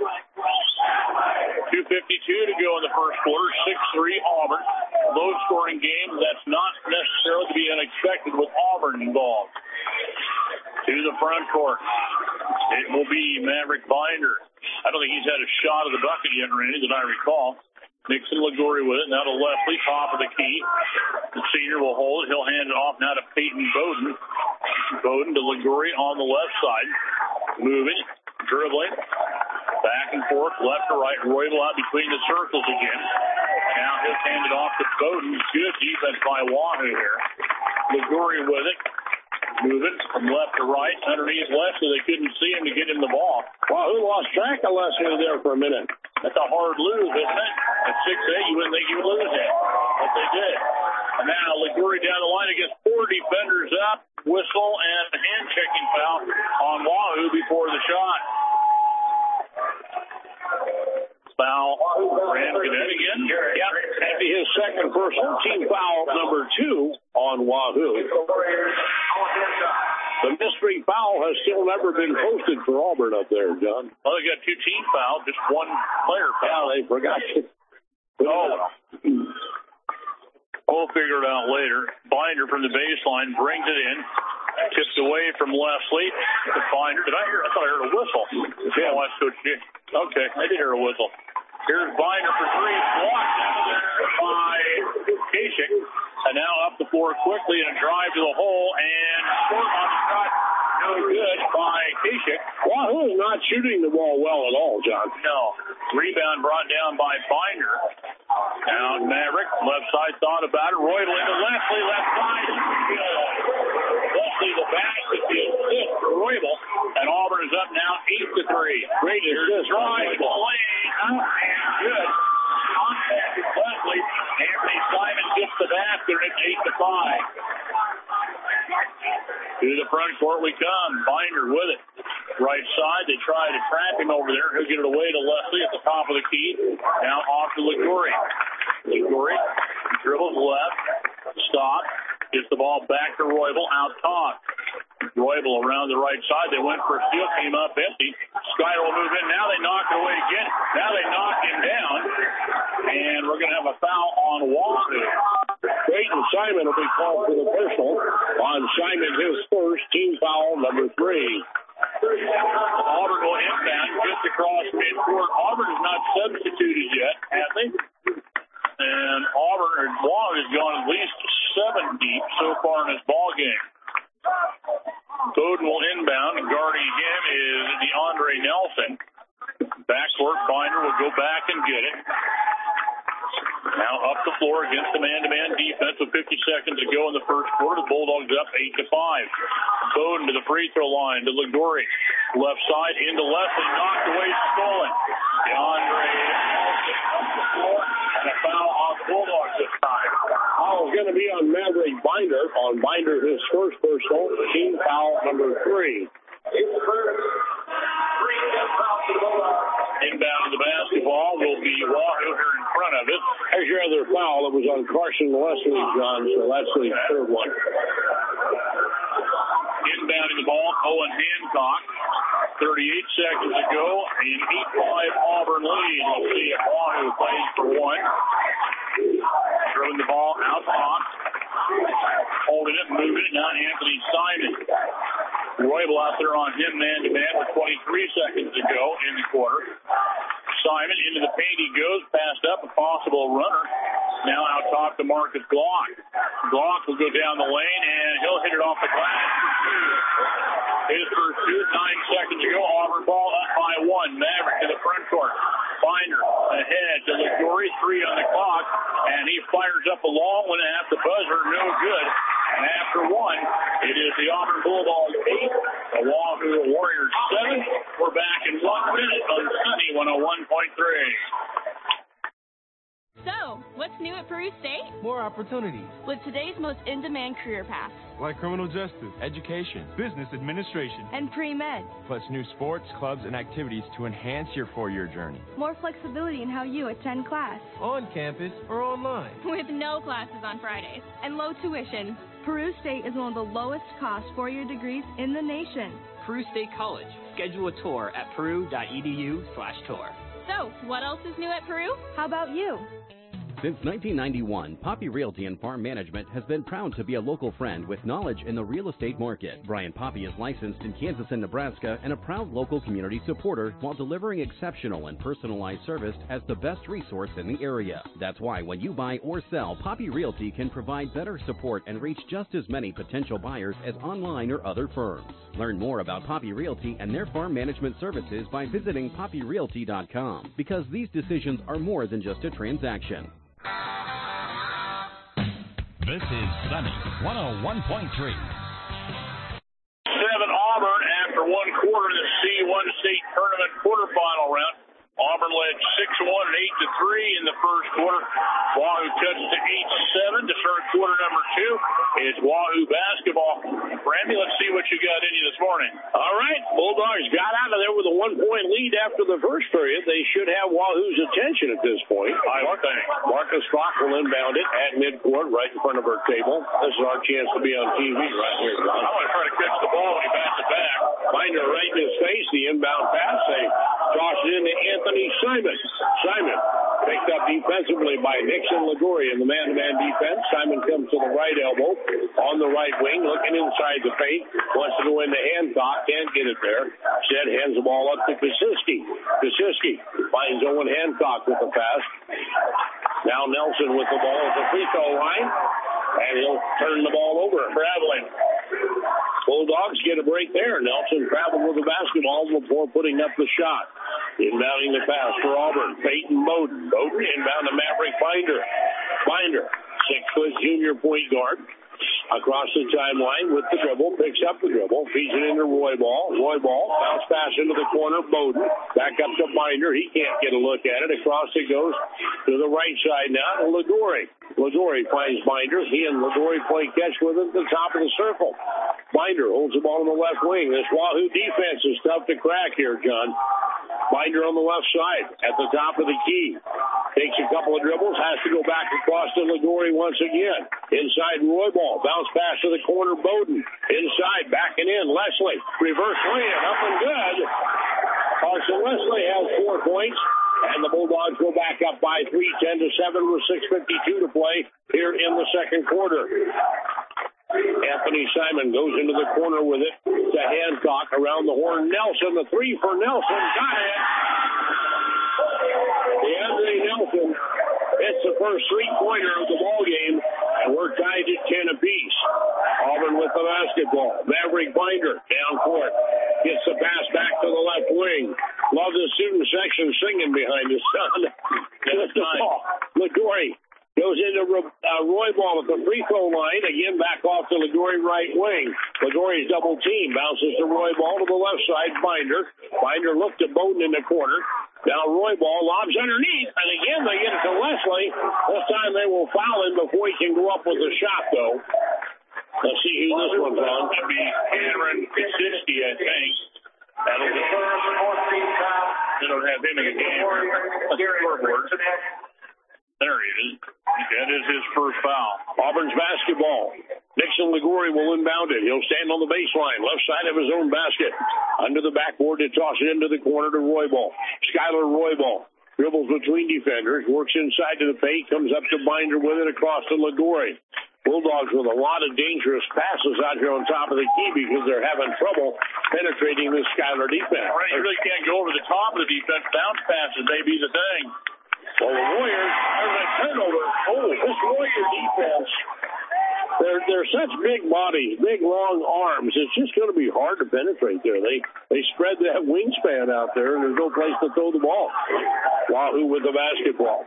Speaker 2: two fifty-two to go in the first quarter, six three Auburn. Low-scoring game. That's not necessarily to be unexpected with Auburn involved. To the front court. It will be Maverick Binder. I don't think he's had a shot of the bucket yet, Randy, that I recall. Nixon Liguri with it. Now to Leslie, top of the key. The senior will hold it. He'll hand it off now to Peyton Bowden. Bowden to Liguri on the left side. Moving, dribbling, back and forth, left to right. Roybal out between the circles again. Now he'll hand it off to Bowden. Good defense by Wahoo here. Liguri with it. Moving from left to right. Underneath Leslie, they couldn't see him to get him the ball.
Speaker 3: Wahoo lost track of Leslie there for a minute.
Speaker 2: That's a hard lose, isn't it? At six eight, you wouldn't think you would lose it, but they did. And now Liguori down the line against four defenders up, whistle and hand-checking foul on Wahoo before the shot. Foul, Graham Cadet again.
Speaker 3: Yep, that'd be his second personal team foul, number two on Wahoo. The mystery foul has still never been posted for Auburn up there, John.
Speaker 2: Well, they got two team fouls, just one player foul.
Speaker 3: Yeah, they forgot to.
Speaker 2: Oh, we'll figure it out later. Binder from the baseline brings it in. Tipped away from Leslie to Binder. Did I hear? I thought I heard a whistle. Yeah, watch Coach G. Okay, I did hear a whistle. Here's Binder for three. Blocked out of there by Kasich. And now up the floor quickly and a drive to the hole. And short on the shot. No good by Kasich.
Speaker 3: Wahoo is not shooting the ball well at all, John.
Speaker 2: No. Rebound brought down by Binder. Now Maverick, left side, thought about it. Royal into Leslie, left side. Leslie, the basket is six for Royal. And Auburn is up now eight to three.
Speaker 3: Great assist.
Speaker 2: Drive to the lane. Good. Contact with Leslie. Anthony Simon gets the basket. It's eight to five. To the front court we come. Binder with it. Right side. They try to trap him over there. He'll get it away to Leslie at the top of the key. Now off to Liguori. Liguori dribbles left. Stop. Gets the ball back to Roybal out top. Roybal around the right side. They went for a steal. Came up empty. Skyler will move in. Now they knock it away again. Now they knock him down. And we're going to have a foul on Wahoo.
Speaker 3: Creighton Simon will be called for the personal on Simon, his first team foul, number three.
Speaker 2: Auburn will inbound just across midcourt. Auburn is not substituted yet, have they? And Auburn, or Wahoo, has gone at least seven deep so far in this ball game. Bowden will inbound, and guarding him is DeAndre Nelson. Backcourt, Binder will go back and get it. Now up the floor against the man-to-man defense with fifty seconds to go in the first quarter. The Bulldogs up eight to five. Bowden to the free throw line to Liguori. Left side into Leslie, knocked away, stolen. DeAndre Nelson up the floor, and a foul on the Bulldogs this time.
Speaker 3: Foul is going to be on Maverick Binder. On Binder, his first personal, team foul number three.
Speaker 2: Inbound to the basketball will be Wahoo here in front of it.
Speaker 3: There's your other foul that was on Carson Leslie, John, so that's the third one.
Speaker 2: Inbounding the ball, Owen Hancock. thirty-eight seconds to go. An eight five Auburn lead. We'll see if Wahoo plays for one. Throwing the ball out top. Holding it, moving it. Now Anthony Simon. Roybal out there on him man-to-man with twenty-three seconds to go in the quarter. Simon into the paint he goes, passed up, a possible runner. Now out top to Marcus Glock. Glock will go down the lane, and he'll hit it off the glass for two. His first shoot, nine seconds to go. Auburn ball up by one. Maverick to the front court. Binder ahead to Liguori, three on the clock, and he fires up a long one at the buzzer, no good. And after one, it is the Auburn Bulldogs eight, the Wahoo Warriors seven. We're back in one minute on Sunny one oh one point three.
Speaker 11: So, what's new at Peru State?
Speaker 18: More opportunities.
Speaker 11: With today's most in-demand career paths.
Speaker 18: Like criminal justice, education, business administration,
Speaker 11: and pre-med.
Speaker 18: Plus new sports, clubs, and activities to enhance your four-year journey.
Speaker 11: More flexibility in how you attend class.
Speaker 18: On campus or online.
Speaker 11: With no classes on Fridays. And low tuition. Peru State is one of the lowest cost four-year degrees in the nation.
Speaker 19: Peru State College. Schedule a tour at peru.edu slash tour.
Speaker 11: So, what else is new at Peru? How about you?
Speaker 1: Since nineteen ninety-one, Poppy Realty and Farm Management has been proud to be a local friend with knowledge in the real estate market. Brian Poppy is licensed in Kansas and Nebraska and a proud local community supporter while delivering exceptional and personalized service as the best resource in the area. That's why when you buy or sell, Poppy Realty can provide better support and reach just as many potential buyers as online or other firms. Learn more about Poppy Realty and their farm management services by visiting poppy realty dot com, because these decisions are more than just a transaction.
Speaker 8: This is Sunny one oh one point three.
Speaker 2: Seven Auburn after one quarter in the C one State Tournament quarterfinal round. Auburn led six one and eight to three in the first quarter. Wahoo cuts to eight seven to start quarter number two. It's Wahoo basketball. Randy, let's see what you got in you this morning.
Speaker 3: All right, Bulldogs got out of there with a one-point lead after the first period. They should have Wahoo's attention at this point.
Speaker 2: I think.
Speaker 3: Marcus Fox will inbound it at midcourt right in front of our table. This is our chance to be on T V right here, John.
Speaker 2: I want to try to catch the ball when he bats it back.
Speaker 3: Binder right in his face. The inbound pass. They toss it into Anthony Simon. Simon picked up defensively by Nixon Liguri in the man-to-man defense. Simon comes to the right elbow on the right wing, looking inside the paint. Wants to go into Hancock. Can't get it there. Instead, hands the ball up to Kosiski. Kosiski finds Owen Hancock with the pass. Now Nelson with the ball at the free throw line. And he'll turn the ball over. Traveling. Bulldogs get a break there. Nelson traveled with the basketball before putting up the shot. Inbounding the pass for Auburn. Peyton Bowden. Bowden inbound to Maverick Binder. Binder, six-foot junior point guard. Across the timeline with the dribble, picks up the dribble, feeds it into Roy Ball. Roy Ball, bounce pass into the corner, Bowden. Back up to Binder. He can't get a look at it. Across it goes to the right side now to Liguri. Liguri finds Binder. He and Liguri play catch with him at the top of the circle. Binder holds the ball on the left wing. This Wahoo defense is tough to crack here, John. Binder on the left side at the top of the key. Takes a couple of dribbles, has to go back across to Liguri once again. Inside Roy Ball, bounce pass to the corner, Bowden. Inside, backing in, Leslie. Reverse layup, up and good. Carson Leslie has four points, and the Bulldogs go back up by three, ten to seven with six fifty-two to play here in the second quarter. Anthony Simon goes into the corner with it to Hancock around the horn. Nelson, the three for Nelson. Got it. DeAndre Nelson hits the first three-pointer of the ball game, and we're tied at ten apiece. Auburn with the basketball. Maverick Binder down court. Gets the pass back to the left wing. Love the student section singing behind his son. Just the ball. Liguri goes into uh, Roy Ball at the free throw line. Again, back off to Liguri right wing. Liguri's double team. Bounces to Roy Ball to the left side. Binder. Binder looked at Bowden in the corner. Now Roy Ball lobs underneath. And again, they get it to Leslie. This time they will foul him before he can go up with a shot, though. Let's see who this one's on.
Speaker 2: It'll be Cameron Kosiski, I think. That'll be. They don't have him in the game. Scoreboard. There he is. That is his first foul.
Speaker 3: Auburn's basketball. Nixon Liguri will inbound it. He'll stand on the baseline, left side of his own basket. Under the backboard to toss it into the corner to Roy Ball. Skylar Roy Ball dribbles between defenders, works inside to the paint, comes up to Binder with it across to Liguri. Bulldogs with a lot of dangerous passes out here on top of the key because they're having trouble penetrating this Skylar defense.
Speaker 2: Right, you really can't go over the top of the defense. Bounce passes may be the thing.
Speaker 3: Well, the Warriors, there's a turnover. Oh, this Warrior defense, they're, they're such big bodies, big, long arms. It's just going to be hard to penetrate there. They they spread that wingspan out there, and there's no place to throw the ball. Wahoo with the basketball.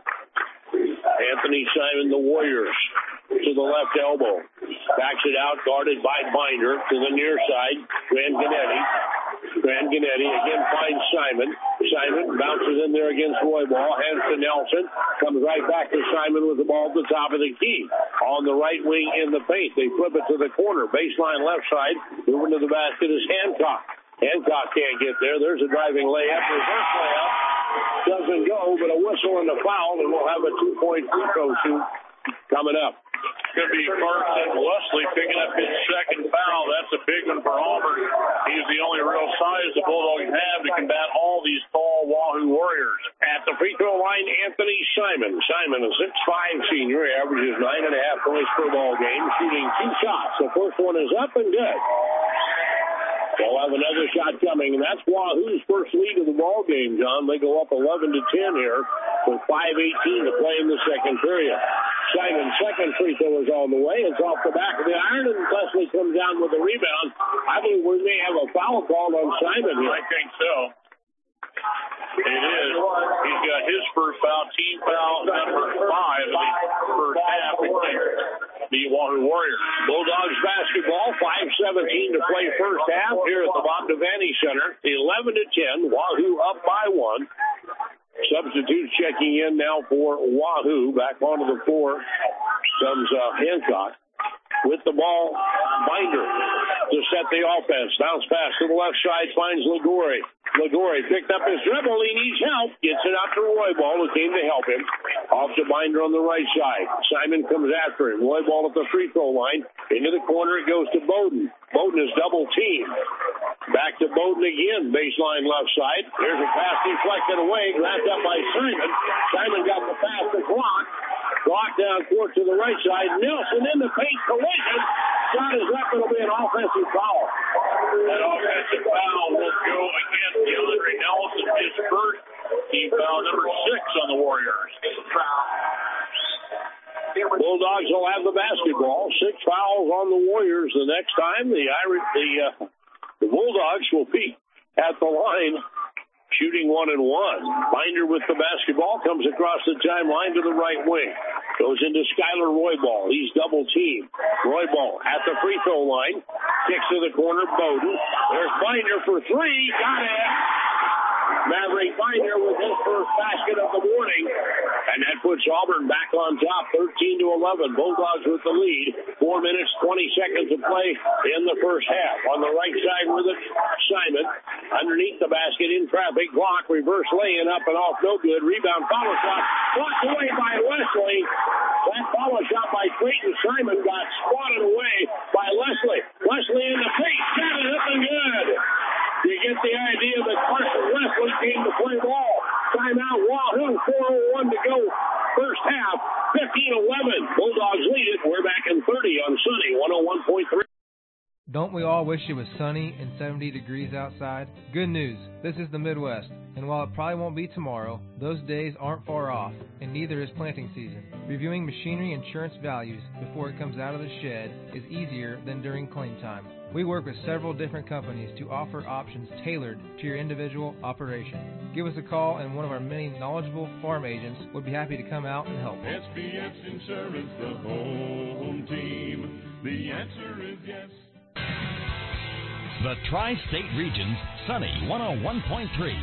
Speaker 3: Anthony Simon, the Warriors, to the left elbow. Backs it out, guarded by Binder to the near side. Grand Ganetti. Grand Ganetti again finds Simon. Simon bounces in there against Roy Ball. Hands to Nelson. Comes right back to Simon with the ball at the top of the key. On the right wing in the paint. They flip it to the corner. Baseline left side. Moving to the basket is Hancock. Hancock can't get there. There's a driving layup. Reverse layup. Doesn't go, but a whistle and a foul, and we'll have a two-point free throw shoot coming up.
Speaker 2: Could be Carson Leslie picking up his second foul. That's a big one for Auburn. He's the only real size the Bulldogs have to combat all these tall Wahoo Warriors.
Speaker 3: At the free throw line, Anthony Simon. Simon, a six five senior, averages nine and a half points per ball game, shooting two shots. The first one is up and good. They'll have another shot coming, and that's Wahoo's first lead of the ball game, John. They go up eleven to ten here with five eighteen to play in the second period. Simon's second free throw is on the way. It's off the back of the iron, and Leslie comes down with a rebound. I believe we may have a foul call on Simon here.
Speaker 2: I think so. It is. He's got his first foul, team foul number five in the first half against the Wahoo Warriors.
Speaker 3: Bulldogs basketball, five seventeen to play first half here at the Bob Devaney Center. eleven to ten, Wahoo up by one. Substitutes checking in now for Wahoo. Back onto the floor comes uh, Hancock. With the ball, Binder to set the offense. Bounce pass to the left side, finds Ligori. Ligori picked up his dribble. He needs help. Gets it out to Roybal, who came to help him. Off to Binder on the right side. Simon comes after him. Roybal at the free throw line. Into the corner, it goes to Bowden. Bowden is double teamed. Back to Bowden again, baseline left side. There's a pass deflected away, grabbed up by Simon. Simon got the pass to Glock. Glock down court to the right side. Nelson in the paint collision. Shot is up. It'll be an offensive foul.
Speaker 2: That offensive foul will go against DeAndre Nelson, his first team foul, number six on the Warriors.
Speaker 3: Bulldogs will have the basketball. Six fouls on the Warriors. The next time, the Irish, the uh, the Bulldogs will be at the line, shooting one and one. Binder with the basketball comes across the timeline to the right wing. Goes into Skylar Roybal. He's double teamed. Roybal at the free throw line. Kicks to the corner. Bowden. There's Binder for three. Got it. Maverick Binder with his first basket of the morning. And that puts Auburn back on top, thirteen to eleven. Bulldogs with the lead. Four minutes, twenty seconds to play in the first half. On the right side with it, Simon. Underneath the basket in traffic. Glock reverse laying up and off. No good. Rebound follow shot. Blocked away by Leslie. That follow shot by Creighton Simon got swatted away by Leslie. Leslie in the paint. Got it up and good. You get the idea that Carson Leslie came to play ball. Timeout, Wahoo, four oh one to go. First half, fifteen eleven. Bulldogs lead it. We're back in thirty on Sunny, one oh one point three.
Speaker 20: Don't we all wish it was sunny and seventy degrees outside? Good news, this is the Midwest, and while it probably won't be tomorrow, those days aren't far off, and neither is planting season. Reviewing machinery insurance values before it comes out of the shed is easier than during claim time. We work with several different companies to offer options tailored to your individual operation. Give us a call, and one of our many knowledgeable farm agents would be happy to come out and help.
Speaker 21: S B S Insurance, the home team. The answer is yes.
Speaker 8: The Tri-State Region's Sunny one oh one point three.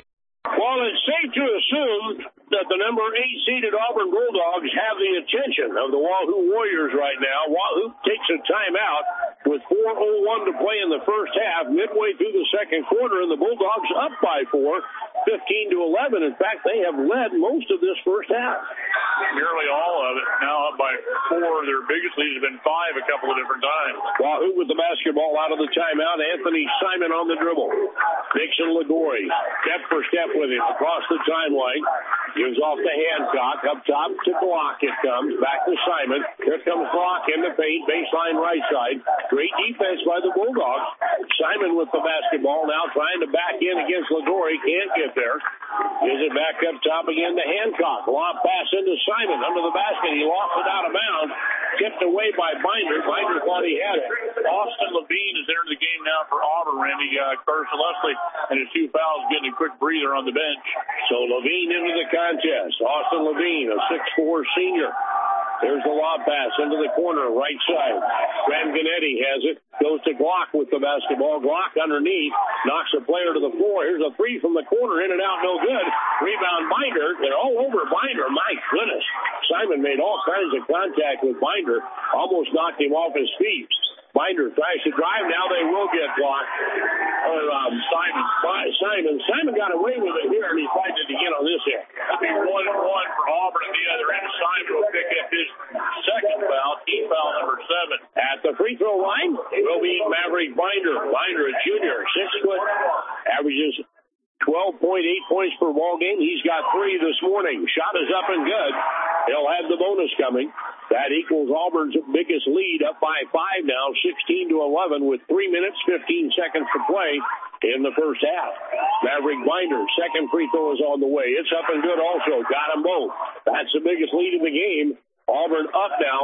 Speaker 3: Well, it's safe to assume that the number eight seeded Auburn Bulldogs have the attention of the Wahoo Warriors right now. Wahoo takes a timeout with four oh one to play in the first half, midway through the second quarter, and the Bulldogs up by four, fifteen to eleven. In fact, they have led most of this first half.
Speaker 2: Nearly all of it. Now up by four. Their biggest lead has been five a couple of different times.
Speaker 3: Wahoo with the basketball out of the timeout. Anthony Simon on the dribble. Dixon Ligori, step for step with him across the timeline. Gives off to Hancock. Up top to Glock it comes. Back to Simon. Here comes Glock in the paint. Baseline right side. Great defense by the Bulldogs. Simon with the basketball now trying to back in against Ligori. Can't get there. Gives it back up top again to Hancock. Lob pass into Simon under the basket. He lost it out of bounds. Tipped away by Binder. Binder thought he had it.
Speaker 2: Austin Levine is entered the game now for Auburn, Randy. Uh, Carson Leslie and his two fouls getting a quick breather on the bench.
Speaker 3: So Levine into the contest. Austin Levine, a six four senior. There's the lob pass into the corner, right side. Graham Ganetti has it. Goes to Glock with the basketball. Glock underneath. Knocks a player to the floor. Here's a three from the corner. In and out, no good. Rebound Binder. They're all over Binder. My goodness. Simon made all kinds of contact with Binder. Almost knocked him off his feet. Binder tries to drive. Now they will get blocked. Or um, Simon. Simon. Simon got away with it here, and he fights it again on this end.
Speaker 2: It'll be one and one for Auburn at the other end. Simon will pick up his second foul, team foul number seven.
Speaker 3: At the free throw line will be Maverick Binder. Binder, a junior, six foot, averages twelve point eight points per ball game. He's got three this morning. Shot is up and good. He'll have the bonus coming. That equals Auburn's biggest lead, up by five now, sixteen to eleven, with three minutes, fifteen seconds to play in the first half. Maverick Binder, second free throw is on the way. It's up and good also. Got them both. That's the biggest lead in the game. Auburn up now,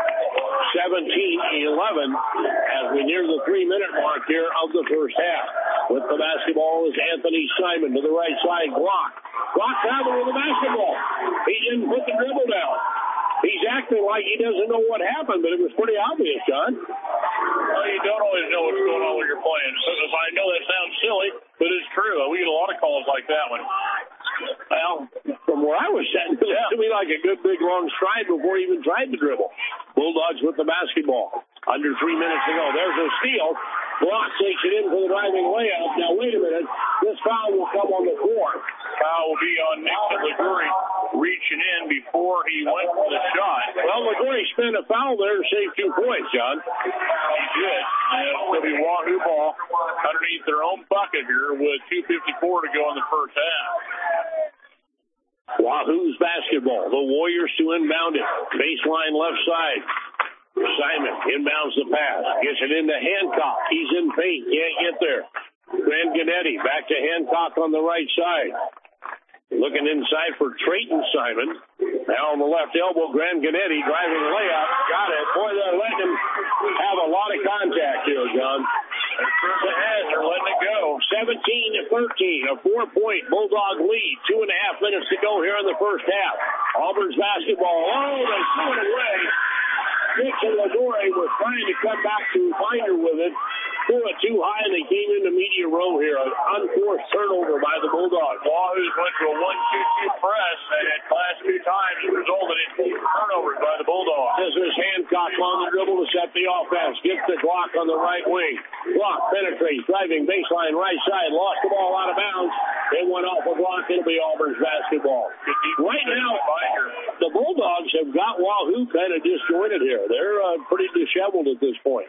Speaker 3: seventeen eleven, as we near the three-minute mark here of the first half. With the basketball is Anthony Simon to the right side. Glock. Glock traveling with the basketball. He didn't put the dribble down. He's acting like he doesn't know what happened, but it was pretty obvious, John.
Speaker 2: Well, you don't always know what's going on when you're playing. So I know that sounds silly, but it's true. We get a lot of calls like that one.
Speaker 3: Well, from where I was sitting, it looked to me like a good big long stride before he even tried to dribble. Bulldogs with the basketball. Under three minutes to go. There's a steal. Block takes it in for the driving layup. Now, wait a minute. This foul will come on the floor.
Speaker 2: Foul will be on Nixon Liguori reaching in before he went for the shot.
Speaker 3: Well, Liguori spent a foul there to save two points, John.
Speaker 2: He did. And it's going to be Wahoo ball underneath their own bucket here with two fifty-four to go in the first half.
Speaker 3: Wahoo's basketball. The Warriors to inbound it. Baseline left side. Simon inbounds the pass. Gets it into Hancock. He's in paint. Can't get there. Granganetti back to Hancock on the right side. Looking inside for Trayton Simon. Now on the left elbow, Granganetti driving layup. Got it. Boy, they're letting him have a lot of contact here, John.
Speaker 2: They're letting it go.
Speaker 3: seventeen to thirteen, a four-point Bulldog lead. Two and a half minutes to go here in the first half. Auburn's basketball. Oh, they threw it away. Nixon Liguori was trying to cut back to Binder with it. Threw it too high, and they came into media row here. An unforced turnover by the Bulldogs.
Speaker 2: Wahoo's went to a one two two press, and last two times it resulted in two turnovers by the Bulldogs.
Speaker 3: This is Hancock on the dribble to set the offense. Gets the Glock on the right wing. Glock penetrates, driving baseline right side. Lost the ball out of bounds. It went off a Glock. It'll be Auburn's basketball. Right now, the Bulldogs have got Wahoo kind of disjointed here. They're uh, pretty disheveled at this point.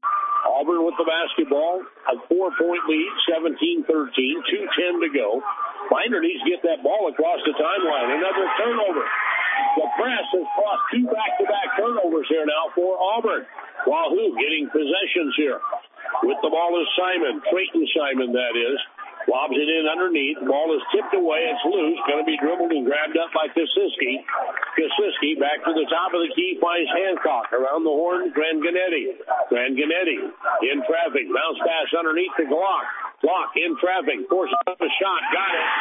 Speaker 3: Auburn with the basketball, a four-point lead, seventeen thirteen, two ten to go. Binder needs to get that ball across the timeline. Another turnover. The press has crossed two back-to-back turnovers here now for Auburn. Wahoo getting possessions here. With the ball is Simon, Trayton Simon, that is. Lobs it in underneath. Ball is tipped away. It's loose. Going to be dribbled and grabbed up by Kosiski. Kosiski back to the top of the key. Finds Hancock. Around the horn, Granganetti. Granganetti in traffic. Bounce pass underneath the Glock. Glock in traffic. Forces up a shot. Got it.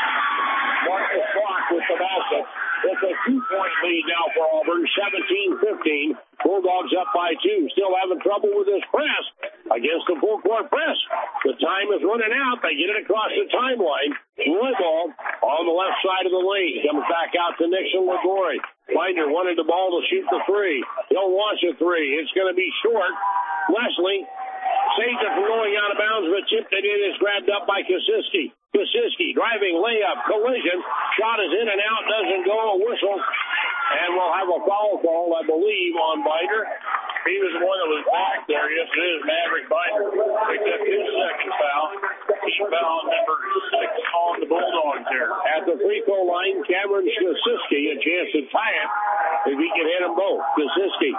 Speaker 3: Marcus Glock with the basket. It's a two-point lead now for Auburn, seventeen fifteen. Bulldogs up by two. Still having trouble with this press against the full-court press. The time is running out. They get it across the timeline. Roy ball on the left side of the lane. Comes back out to Nixon Liguori. Binder wanted the ball to shoot the three. He'll launch a three. It's going to be short. Leslie saves it from going out of bounds, but tipped it in. It's grabbed up by Kosiski. Kosiski driving layup, collision. Shot is in and out, doesn't go. A whistle. And we'll have a foul call, I believe, on Binder.
Speaker 2: He was the one that was back there. Yes, it is. Maverick Binder picked up his second foul. Team foul number six on the Bulldogs here.
Speaker 3: At the free throw line, Cameron Kosiski, a chance to tie it if he can hit them both. Kosiski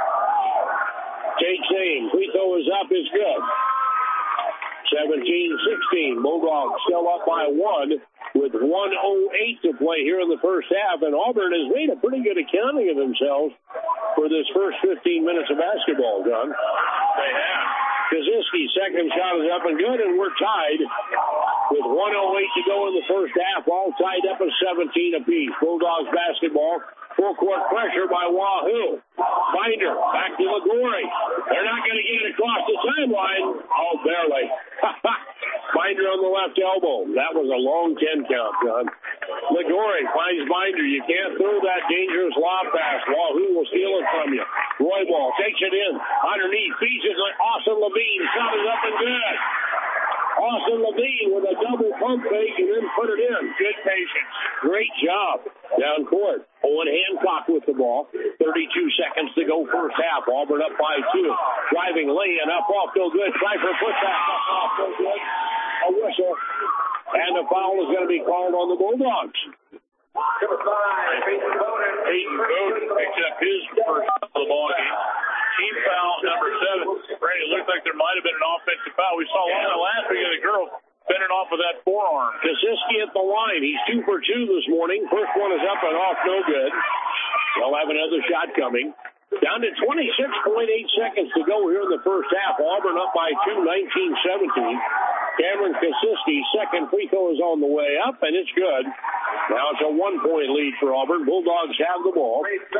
Speaker 3: takes aim. Free throw is up, is good. seventeen sixteen. Bulldogs still up by one with one oh eight to play here in the first half. And Auburn has made a pretty good accounting of themselves for this first fifteen minutes of basketball, John.
Speaker 2: They have.
Speaker 3: Kaczynski's second shot is up and good, and we're tied with one oh eight to go in the first half. All tied up at seventeen apiece. Bulldogs basketball. Full court pressure by Wahoo. Binder back to Liguori. They're not going to get it across the timeline. Oh, barely. Binder on the left elbow. That was a long ten count, John. Liguori finds Binder. You can't throw that dangerous lob pass. Wahoo will steal it from you. Roy ball takes it in. Underneath. Feeds it like Austin Levine. Shot is up and good. Austin Levine with a double pump fake and then put it in. Good patience. Great job down court. Owen Hancock with the ball. thirty-two seconds to go first half. Auburn up by two. Driving lane up off no good. Pfeiffer puts that up off no good. A whistle. And the foul is going to be called on the Bulldogs.
Speaker 2: Number five, Peyton Bowden. Peyton Bowden picks up his first of the ball game. Team foul number seven. Brady, it looked like there might have been an offensive foul. We saw one of the last week of the girl fending off with that forearm.
Speaker 3: Kaczynski at the line. He's two for two this morning. First one is up and off, no good. They'll have another shot coming. Down to twenty-six point eight seconds to go here in the first half. Auburn up by two, nineteen seventeen. Cameron Kaczynski, second free throw is on the way up, and it's good. Now it's a one-point lead for Auburn. Bulldogs have the ball.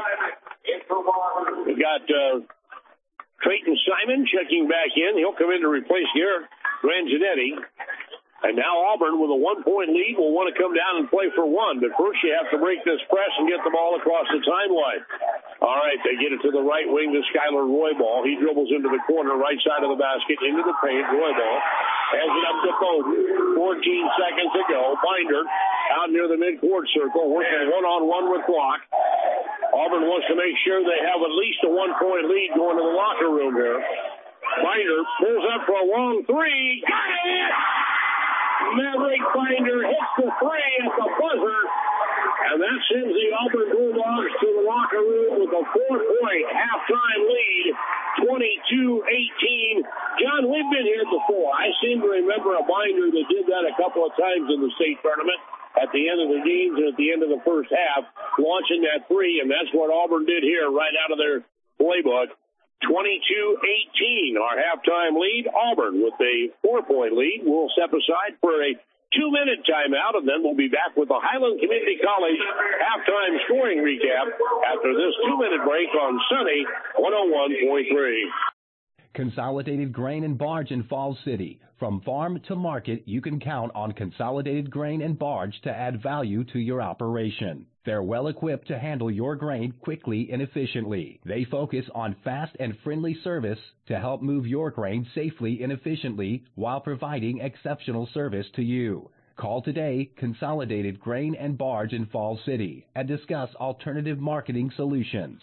Speaker 3: We got uh, Trayton Simon checking back in. He'll come in to replace Garrett Granganetti. And now Auburn, with a one-point lead, will want to come down and play for one. But first you have to break this press and get the ball across the timeline. All right, they get it to the right wing to Skylar Roybal. He dribbles into the corner, right side of the basket, into the paint. Roybal has it up to Bowden. fourteen seconds to go. Binder out near the midcourt circle, working one-on-one with Block. Auburn wants to make sure they have at least a one-point lead going to the locker room here. Binder pulls up for a long three. Got it! Maverick Binder hits the three at the buzzer. And that sends the Auburn Bulldogs to the locker room with a four-point halftime lead, twenty-two eighteen. John, we've been here before. I seem to remember a Binder that did that a couple of times in the state tournament at the end of the games and at the end of the first half, launching that three, and that's what Auburn did here right out of their playbook. twenty-two eighteen, our halftime lead. Auburn with a four-point lead. We'll step aside for a two-minute timeout, and then we'll be back with the Highland Community College halftime scoring recap after this two-minute break on Sunny one oh one point three.
Speaker 4: Consolidated Grain and Barge in Falls City. From farm to market, you can count on Consolidated Grain and Barge to add value to your operation. They're well equipped to handle your grain quickly and efficiently. They focus on fast and friendly service to help move your grain safely and efficiently while providing exceptional service to you. Call today, Consolidated Grain and Barge in Falls City, and discuss alternative marketing solutions.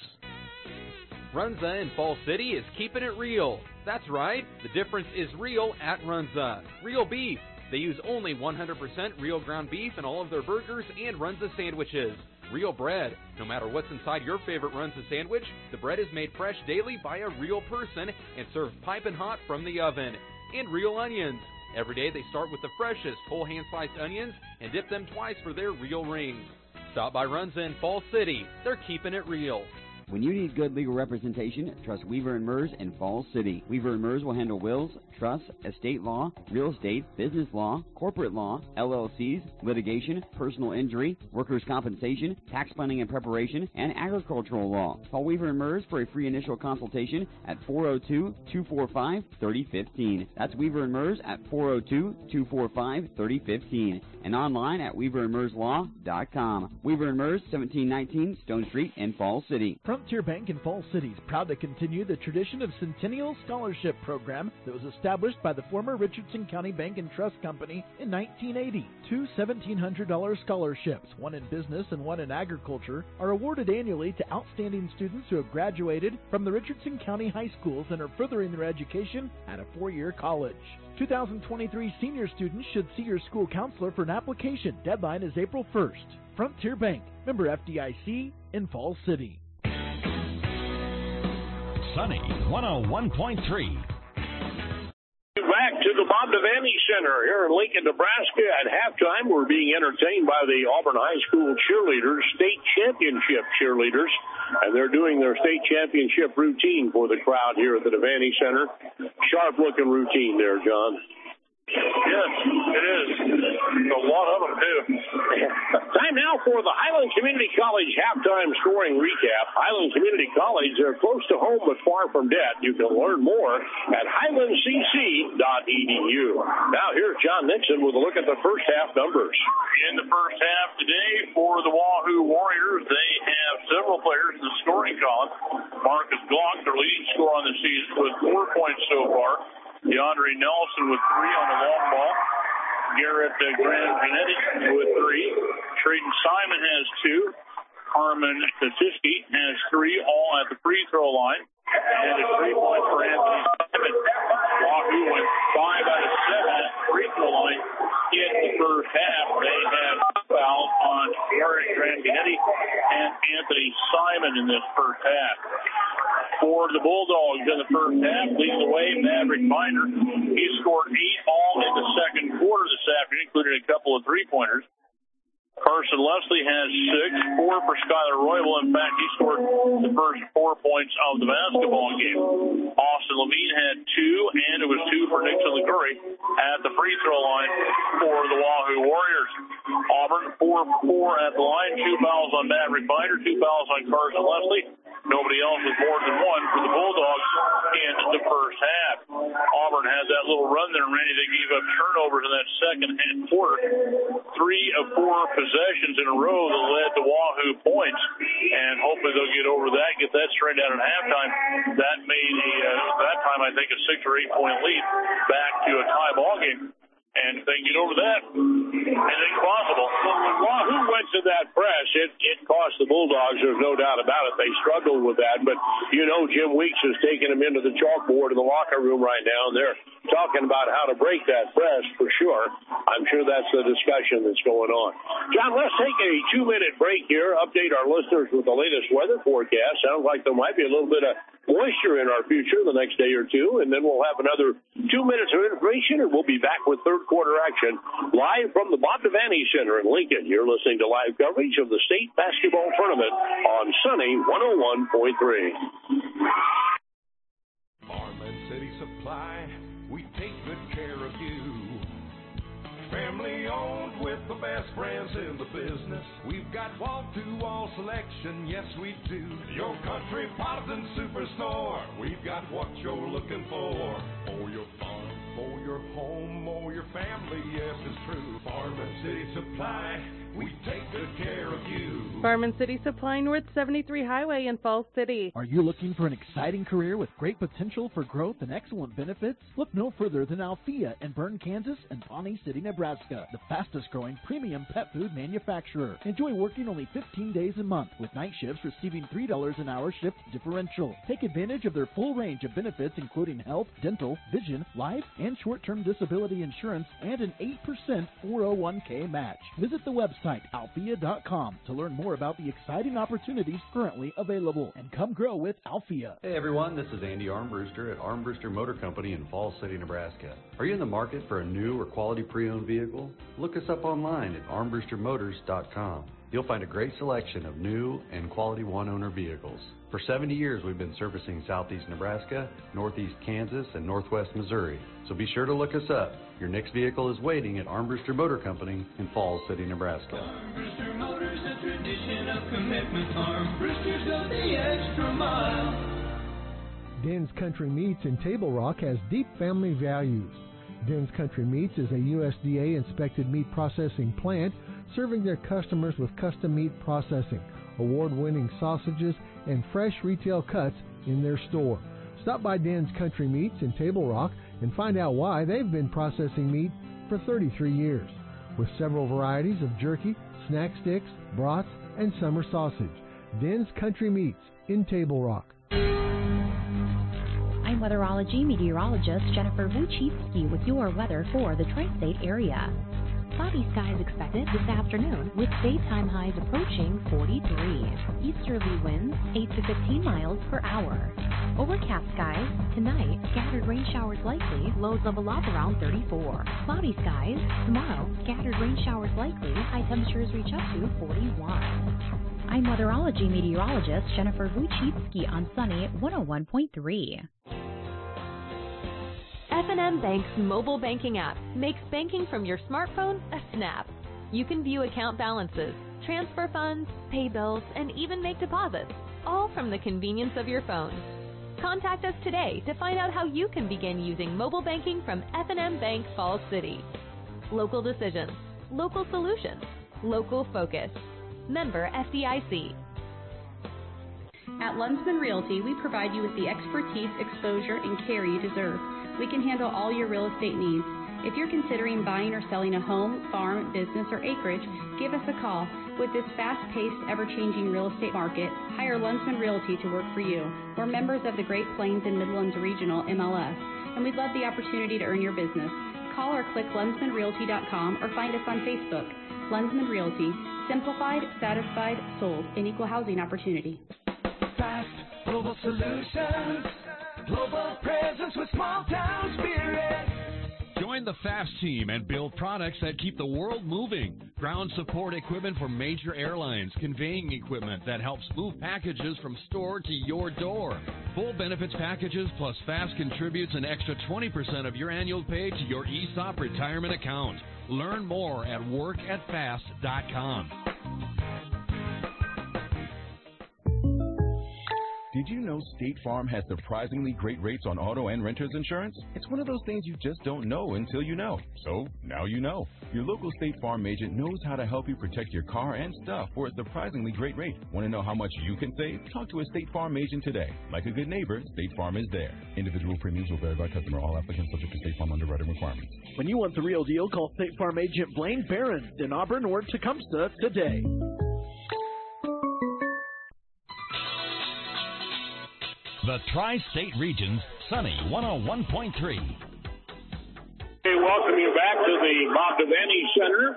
Speaker 22: Runza in Falls City is keeping it real. That's right, the difference is real at Runza. Real beef. They use only one hundred percent real ground beef in all of their burgers and Runza sandwiches. Real bread. No matter what's inside your favorite Runza sandwich, the bread is made fresh daily by a real person and served piping hot from the oven. And real onions. Every day they start with the freshest whole hand-sliced onions and dip them twice for their real rings. Stop by Runza in Falls City. They're keeping it real.
Speaker 23: When you need good legal representation, trust Weaver and Mers in Falls City. Weaver and Mers will handle wills, trusts, estate law, real estate, business law, corporate law, L L Cs, litigation, personal injury, workers' compensation, tax planning and preparation, and agricultural law. Call Weaver and Mers for a free initial consultation at four oh two, two four five, three oh one five. That's Weaver and Mers at four oh two, two four five, three oh one five and online at weaver and mers law dot com. Weaver and Mers, seventeen nineteen Stone Street in Falls City.
Speaker 16: Frontier Bank in Falls City is proud to continue the tradition of Centennial Scholarship Program that was established by the former Richardson County Bank and Trust Company in nineteen eighty. Two seventeen hundred dollars scholarships, one in business and one in agriculture, are awarded annually to outstanding students who have graduated from the Richardson County High Schools and are furthering their education at a four-year college. two thousand twenty-three senior students should see your school counselor for an application. Deadline is April first. Frontier Bank, member F D I C in Falls City.
Speaker 8: Sunny one oh one point three.
Speaker 3: Back to the Bob Devaney Center here in Lincoln, Nebraska. At halftime, we're being entertained by the Auburn High School cheerleaders, state championship cheerleaders, and they're doing their state championship routine for the crowd here at the Devaney Center. Sharp-looking routine there, John.
Speaker 2: Yes, it is. A lot of them, too.
Speaker 3: Time now for the Highland Community College halftime scoring recap. Highland Community College, they're close to home but far from debt. You can learn more at highland c c dot e d u. Now here's John Nixon with a look at the first half numbers.
Speaker 2: In the first half today for the Wahoo Warriors, they have several players in the scoring column. Marcus Glock, their leading scorer on the season, with four points so far. DeAndre Nelson with three on the long ball. Garrett uh, Grandinetti with three. Trayton Simon has two. Harmon Kasiski has three, all at the free throw line. And a three-point for Anthony Simon. Wahoo went five out of seven at the free throw line in the first half. They have fouls on Garrett Grandinetti and Anthony Simon in this first half. For the Bulldogs in the first half, leading the way, Maverick Binder. He scored eight all in the second quarter this afternoon, including a couple of three-pointers. Carson Leslie has six, four for Skylar Roybal. In fact, he scored the first four points of the basketball game. Austin Levine had two, and it was two for Nixon LeCurry at the free throw line for the Wahoo Warriors. Auburn, four for four at the line, two fouls on Maverick Binder, two fouls on Carson Leslie. Nobody else with more than one for the Bulldogs in the first half. Auburn has that little run there, Randy. They gave up turnovers in that second half quarter. Three of four possessions in a row that led to Wahoo points, and hopefully they'll get over that, get that straightened out at halftime. That made a, uh, that time I think a six or eight point lead back to a tie ball game. And if they can get over that, anything's possible. Well, when Wahoo went to that press, it, it cost the Bulldogs. There's no doubt about it. They struggled with that. But, you know, Jim Weeks is taking them into the chalkboard in the locker room right now, and they're talking about how to break that press for sure. I'm sure that's the discussion that's going on. John, let's take a two-minute break here, update our listeners with the latest weather forecast. Sounds like there might be a little bit of moisture in our future the next day or two, and then we'll have another two minutes of information, and we'll be back with third quarter action live from the Bob Devaney Center in Lincoln. You're listening to live coverage of the state basketball tournament on Sunny one oh one point three.
Speaker 21: Farmland City Supply, we take good care of you. Family owned with the best brands in the business. We've got wall-to-wall selection, yes we do. Your Country Potten Superstore, we've got what you're looking for. For your farm, for your home, or your family, yes it's true. Farm and City Supply, we take good care of you.
Speaker 17: Farm and City Supply, North seventy-three Highway in Falls City.
Speaker 16: Are you looking for an exciting career with great potential for growth and excellent benefits? Look no further than Althea in Bern, Kansas and Pawnee City, Nebraska, the fastest growing premium pet food manufacturer. Enjoy working only fifteen days a month with night shifts receiving three dollars an hour shift differential. Take advantage of their full range of benefits including health, dental, vision, life, and short-term disability insurance and an eight percent four oh one k match. Visit the website althea dot com to learn more about the exciting opportunities currently available and come grow with Althea.
Speaker 5: Hey everyone, this is Andy Armbruster at Armbruster Motor Company in Falls City, Nebraska. Are you in the market for a new or quality pre-owned vehicle? Look us up online at armbruster motors dot com. You'll find a great selection of new and quality one-owner vehicles. For seventy years, we've been servicing southeast Nebraska, northeast Kansas, and northwest Missouri. So be sure to look us up. Your next vehicle is waiting at Armbruster Motor Company in Falls City, Nebraska.
Speaker 21: Armbruster Motors, a tradition of commitment. Armbruster's got the extra mile.
Speaker 7: Den's Country Meats in Table Rock has deep family values. Den's Country Meats is a U S D A-inspected meat processing plant serving their customers with custom meat processing, award-winning sausages, and fresh retail cuts in their store. Stop by Den's Country Meats in Table Rock and find out why they've been processing meat for thirty-three years. With several varieties of jerky, snack sticks, brats, and summer sausage. Den's Country Meats in Table Rock.
Speaker 6: I'm weatherology meteorologist Jennifer Vuchitsky with your weather for the Tri-State area. Cloudy skies expected this afternoon with daytime highs approaching forty-three. Easterly winds eight to fifteen miles per hour. Overcast skies tonight, scattered rain showers likely, lows level off around thirty-four. Cloudy skies tomorrow, scattered rain showers likely, high temperatures reach up to forty-one. I'm weatherology meteorologist Jennifer Vuchitsky on Sunny one oh one point three.
Speaker 12: F and M Bank's mobile banking app makes banking from your smartphone a snap. You can view account balances, transfer funds, pay bills, and even make deposits, all from the convenience of your phone. Contact us today to find out how you can begin using mobile banking from F and M Bank Falls City. Local decisions, local solutions, local focus. Member F D I C.
Speaker 9: At Lunsman Realty, we provide you with the expertise, exposure, and care you deserve. We can handle all your real estate needs. If you're considering buying or selling a home, farm, business, or acreage, give us a call. With this fast-paced, ever-changing real estate market, hire Lunsman Realty to work for you. We're members of the Great Plains and Midlands Regional M L S, and we'd love the opportunity to earn your business. Call or click lunsman realty dot com or find us on Facebook. Lunsman Realty. Simplified, satisfied, sold, and equal housing opportunity.
Speaker 21: Fast global solutions, global presence with small town spirit.
Speaker 8: Join the FAST team and build products that keep the world moving. Ground support equipment for major airlines, conveying equipment that helps move packages from store to your door. Full benefits packages plus FAST contributes an extra twenty percent of your annual pay to your E S O P retirement account. Learn more at work at fast dot com.
Speaker 13: Did you know State Farm has surprisingly great rates on auto and renter's insurance? It's one of those things you just don't know until you know. So, now you know. Your local State Farm agent knows how to help you protect your car and stuff for a surprisingly great rate. Want to know how much you can save? Talk to a State Farm agent today. Like a good neighbor, State Farm is there. Individual premiums will vary by customer. All applicants subject to State Farm underwriting requirements.
Speaker 16: When you want the real deal, call State Farm agent Blaine Barron in Auburn or Tecumseh today.
Speaker 14: The Tri-State Region's Sunny one oh one point three.
Speaker 3: Hey, welcome you back to the Bob Devaney Center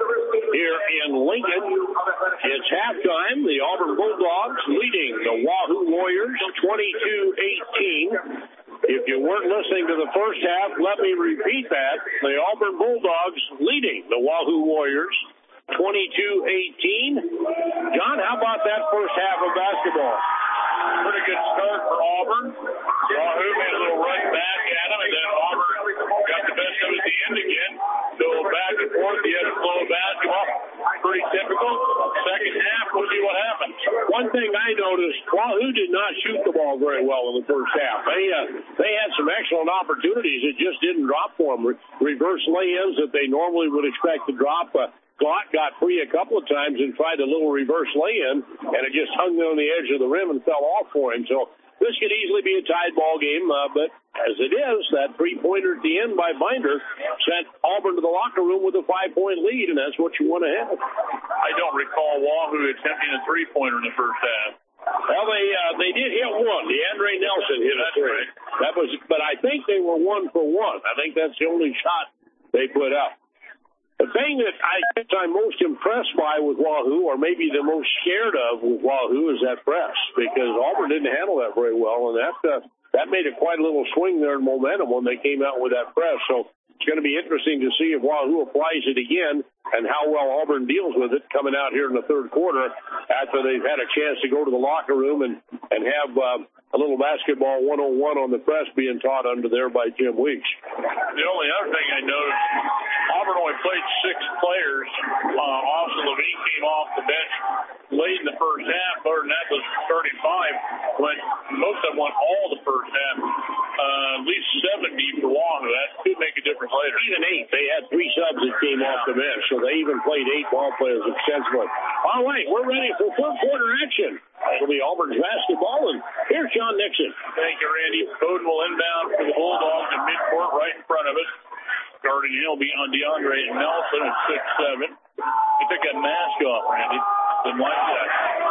Speaker 3: here in Lincoln. It's halftime. The Auburn Bulldogs leading the Wahoo Warriors twenty-two eighteen. If you weren't listening to the first half, let me repeat that. The Auburn Bulldogs leading the Wahoo Warriors twenty-two eighteen. John, how about that first half of basketball?
Speaker 2: Pretty good start for Auburn. Wahoo made a little run back at him, and then Auburn got the best of it at the end again. So back and forth, the other flow of basketball. Pretty typical. Second half, we'll see what happens.
Speaker 3: One thing I noticed, Wahoo did not shoot the ball very well in the first half. They uh, they had some excellent opportunities. It just didn't drop for them. Re- reverse lay-ins that they normally would expect to drop. Uh, Glock got free a couple of times and tried a little reverse lay-in, and it just hung on the edge of the rim and fell off for him. So this could easily be a tied ball game, uh, but as it is, that three-pointer at the end by Binder sent Auburn to the locker room with a five-point lead, and that's what you want to have.
Speaker 2: I don't recall Wahoo attempting a three-pointer in the first half.
Speaker 3: Well, they uh, they did hit one. DeAndre Nelson hit a three.
Speaker 2: Right.
Speaker 3: That was, but I think they were one for one. I think that's the only shot they put up. The thing that I guess I'm most impressed by with Wahoo, or maybe the most scared of with Wahoo, is that press, because Auburn didn't handle that very well, and that uh, that made it quite a little swing there in momentum when they came out with that press. So it's going to be interesting to see if Wahoo applies it again and how well Auburn deals with it coming out here in the third quarter after they've had a chance to go to the locker room and, and have uh, a little basketball one oh one on the press being taught under there by Jim Weeks.
Speaker 2: The only other thing I noticed, Auburn only played six players. Uh, Austin Levine came off the bench late in the first half. Other than that, was starting five. When most of them won all the first half. Uh, at least seven deep for Wahoo. That could make a difference later.
Speaker 3: Even eight. They had three subs that came yeah. off the bench, so they even played eight ball players extensively. All right, we're ready for third quarter action. It'll be Auburn's basketball, and here's John Nixon.
Speaker 2: Thank you, Randy. Bowden will inbound for the Bulldogs in midcourt right in front of us. Guarding in will be on DeAndre Nelson at six seven. He took that mask off, Randy. Didn't like that.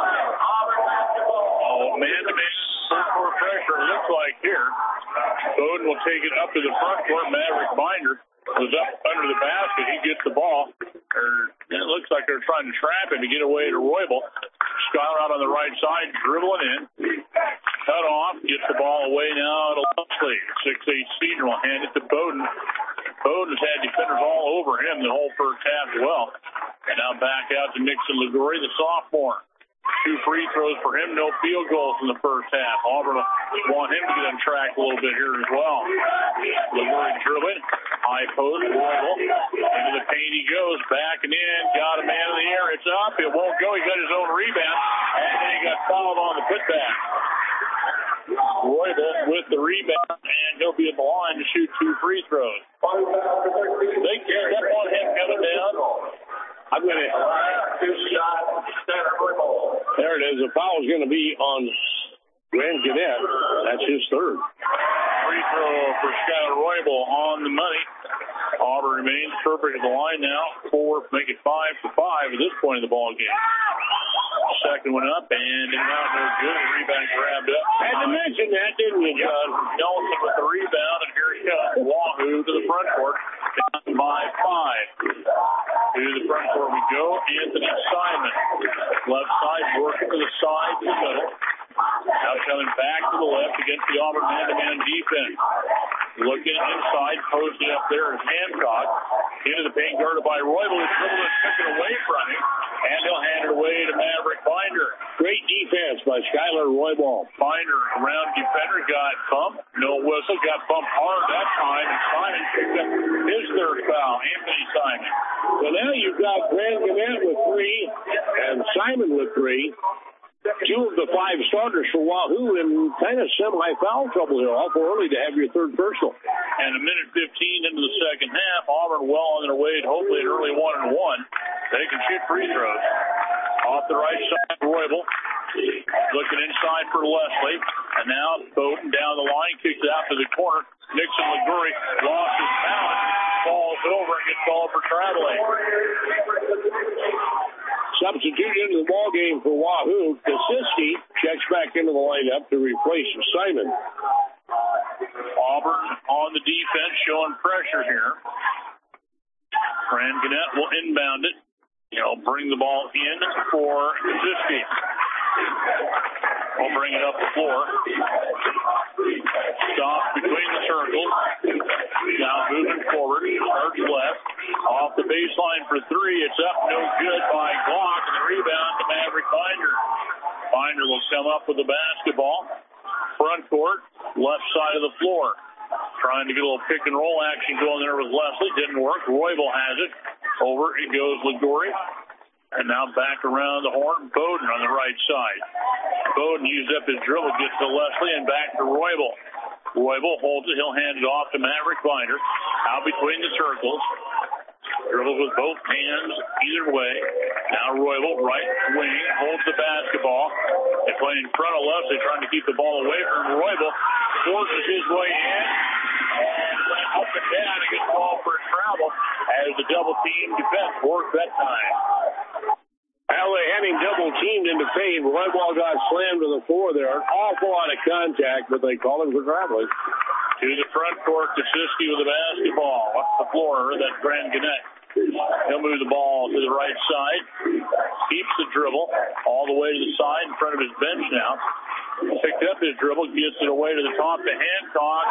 Speaker 2: Oh, man-to-man full court pressure, it looks like here. Bowden will take it up to the front court. Maverick Binder was up under the basket. He gets the ball. Or, it looks like they're trying to trap him to get away to Roybal. Skyler out on the right side, dribbling in. Cut off, gets the ball away now to Leslie. six eight senior will hand it to Bowden. Bowden's had defenders all over him the whole first half as well. And now back out to Nixon LaGroy, the sophomore. Two free throws for him, no field goals in the first half. Auburn will want him to get on track a little bit here as well. LaGroy dribbling, high post, Roybal. Into the paint he goes, backing in, got a man in the air, it's up, it won't go, he got his own rebound, and then he got fouled on the putback. Roybal with the rebound, and he'll be at the line to shoot two free throws. They can't get one him coming down. I'm going to. There it is. The foul is going to be on Graham Gannett. That's his third. Free throw for Skyler Roybal on the money. Auburn remains perfect at the line now. Four, make it five for five at this point in the ball game. Second one up, and not no good. Rebound grabbed up. Had to mention that, didn't you, John? Nelson with the rebound, and here he comes. Wahoo to the front court. Down by five. To the front court we go. Anthony Simon. Left side, working to the side to the middle. Now coming back to the left against the Auburn man-to-man defense. Looking inside, posting up there is Hancock. Into the paint, guarded by Roybal, who dribbled and took it away from him. And he'll hand it away to Maverick Binder. Great defense by Skyler Roybal. Binder around defender, got bumped. No whistle, got bumped hard that time. And Simon picked up his third foul, Anthony Simon. So now you've got Graham Gannett with three and Simon with three.
Speaker 3: two of the five starters for Wahoo in kind of semi-foul trouble here. Awful early to have your third personal.
Speaker 2: And a minute fifteen into the second half, Auburn well on their way to hopefully an early one and one. They can shoot free throws. Off the right side, Roybal looking inside for Leslie. And now Bowden down the line, kicks it out to the corner. Nixon Liguri lost his balance, falls over and gets called for traveling.
Speaker 3: Substitute into the ball game for Wahoo. Kasiski checks back into the lineup to replace Simon.
Speaker 2: Auburn on the defense, showing pressure here. Fran Gannett will inbound it. He'll bring the ball in for Kasiski. We'll bring it up the floor. Stop between the circles. Now moving forward. Starts left. Off the baseline for three. It's up. No good by Glock. And the rebound to Maverick Binder. Binder will come up with the basketball. Front court. Left side of the floor. Trying to get a little pick and roll action going there with Leslie. Didn't work. Roybal has it. Over it goes Liguri. And now back around the horn, Bowden on the right side. Bowden used up his dribble, gets to Leslie, and back to Roybal. Roybal holds it. He'll hand it off to Maverick Binder. Out between the circles. Dribbles with both hands either way. Now Roybal, right wing, holds the basketball. They play in front of Leslie, trying to keep the ball away from Roybal. Forces his way in. And went up and down and gets the ball for a travel as the double team defense worked that time.
Speaker 3: Well, they had him double teamed into paint. Roybal got slammed to the floor there. An awful lot of contact, but they call him for traveling.
Speaker 2: To the front court, Kasiski with the basketball. Up the floor, that Grand Gannett. He'll move the ball to the right side. Keeps the dribble all the way to the side in front of his bench now. Picked up his dribble, gets it away to the top to Hancock.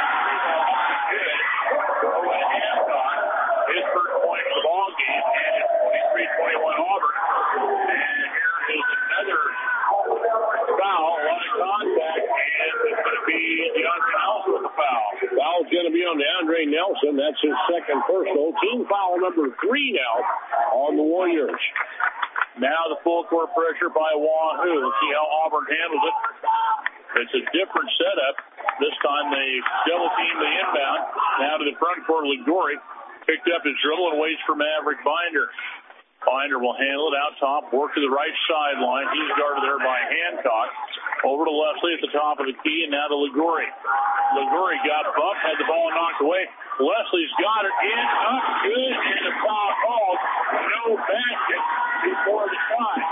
Speaker 2: Hancock, his first point of the ball game, and it's twenty-three twenty-one Auburn. And here is another foul, a lot of contact, and it's going to be DeAndre Nelson with the foul.
Speaker 3: Foul's going to be on DeAndre Nelson. That's his second personal. Team foul number three now on the Warriors.
Speaker 2: Now the full court pressure by Wahoo. Let's see how Auburn handles it. It's a different setup. This time they double team the inbound. Now to the front court, Liguri picked up his dribble and waits for Maverick Binder. Binder will handle it out top, work to the right sideline. He's guarded there by Hancock. Over to Leslie at the top of the key, and now to Liguri. Liguri got bumped, had the ball knocked away. Leslie's got it in, up, good, and a foul called. No basket before the time.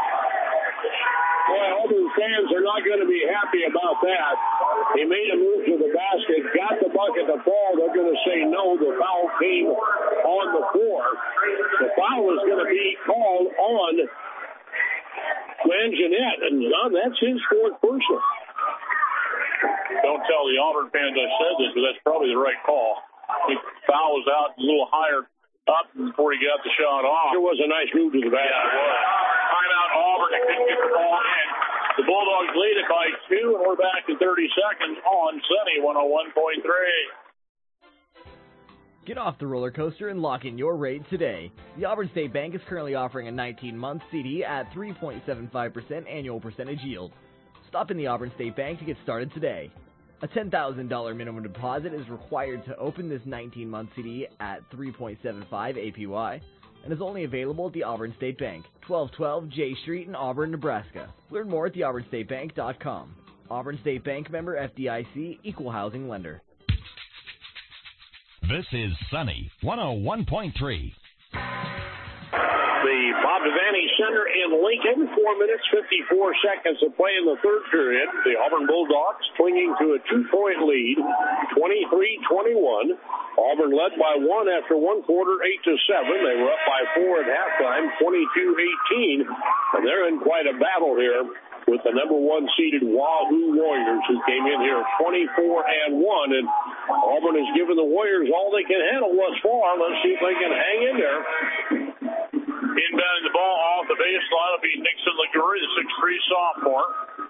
Speaker 3: Boy, Auburn fans are not going to be happy about that. He made a move to the basket, got the bucket to fall. They're going to say no. The foul came on the floor. The foul is going to be called on Glenn Jeanette, and John, that's his fourth personal.
Speaker 2: Don't tell the Auburn fans I said this, but that's probably the right call. The foul was out a little higher up before he got the shot off.
Speaker 3: Sure was a nice move to the basket.
Speaker 2: Yeah, it was. Timeout Auburn. They couldn't get the ball in. The Bulldogs lead it by two, and we're back in thirty seconds on Sunny one oh one point three.
Speaker 10: Get off the roller coaster and lock in your rate today. The Auburn State Bank is currently offering a nineteen-month C D at three point seven five percent annual percentage yield. Stop in the Auburn State Bank to get started today. A ten thousand dollars minimum deposit is required to open this nineteen-month C D at three point seven five A P Y and is only available at the Auburn State Bank, twelve twelve J Street in Auburn, Nebraska. Learn more at the auburn state bank dot com. Auburn State Bank member F D I C, equal housing lender.
Speaker 14: This is Sunny one oh one point three.
Speaker 3: The Bob Devaney Center in Lincoln, four minutes, fifty-four seconds of play in the third period. The Auburn Bulldogs clinging to a two-point lead, twenty-three twenty-one. Auburn led by one after one quarter, eight to seven. They were up by four at halftime, twenty-two eighteen. And they're in quite a battle here with the number one seeded Wahoo Warriors, who came in here twenty-four and one. And Auburn has given the Warriors all they can handle thus far. Let's see if they can hang in there.
Speaker 2: Inbounding the ball off the baseline will be Nixon Liguri, the six three sophomore.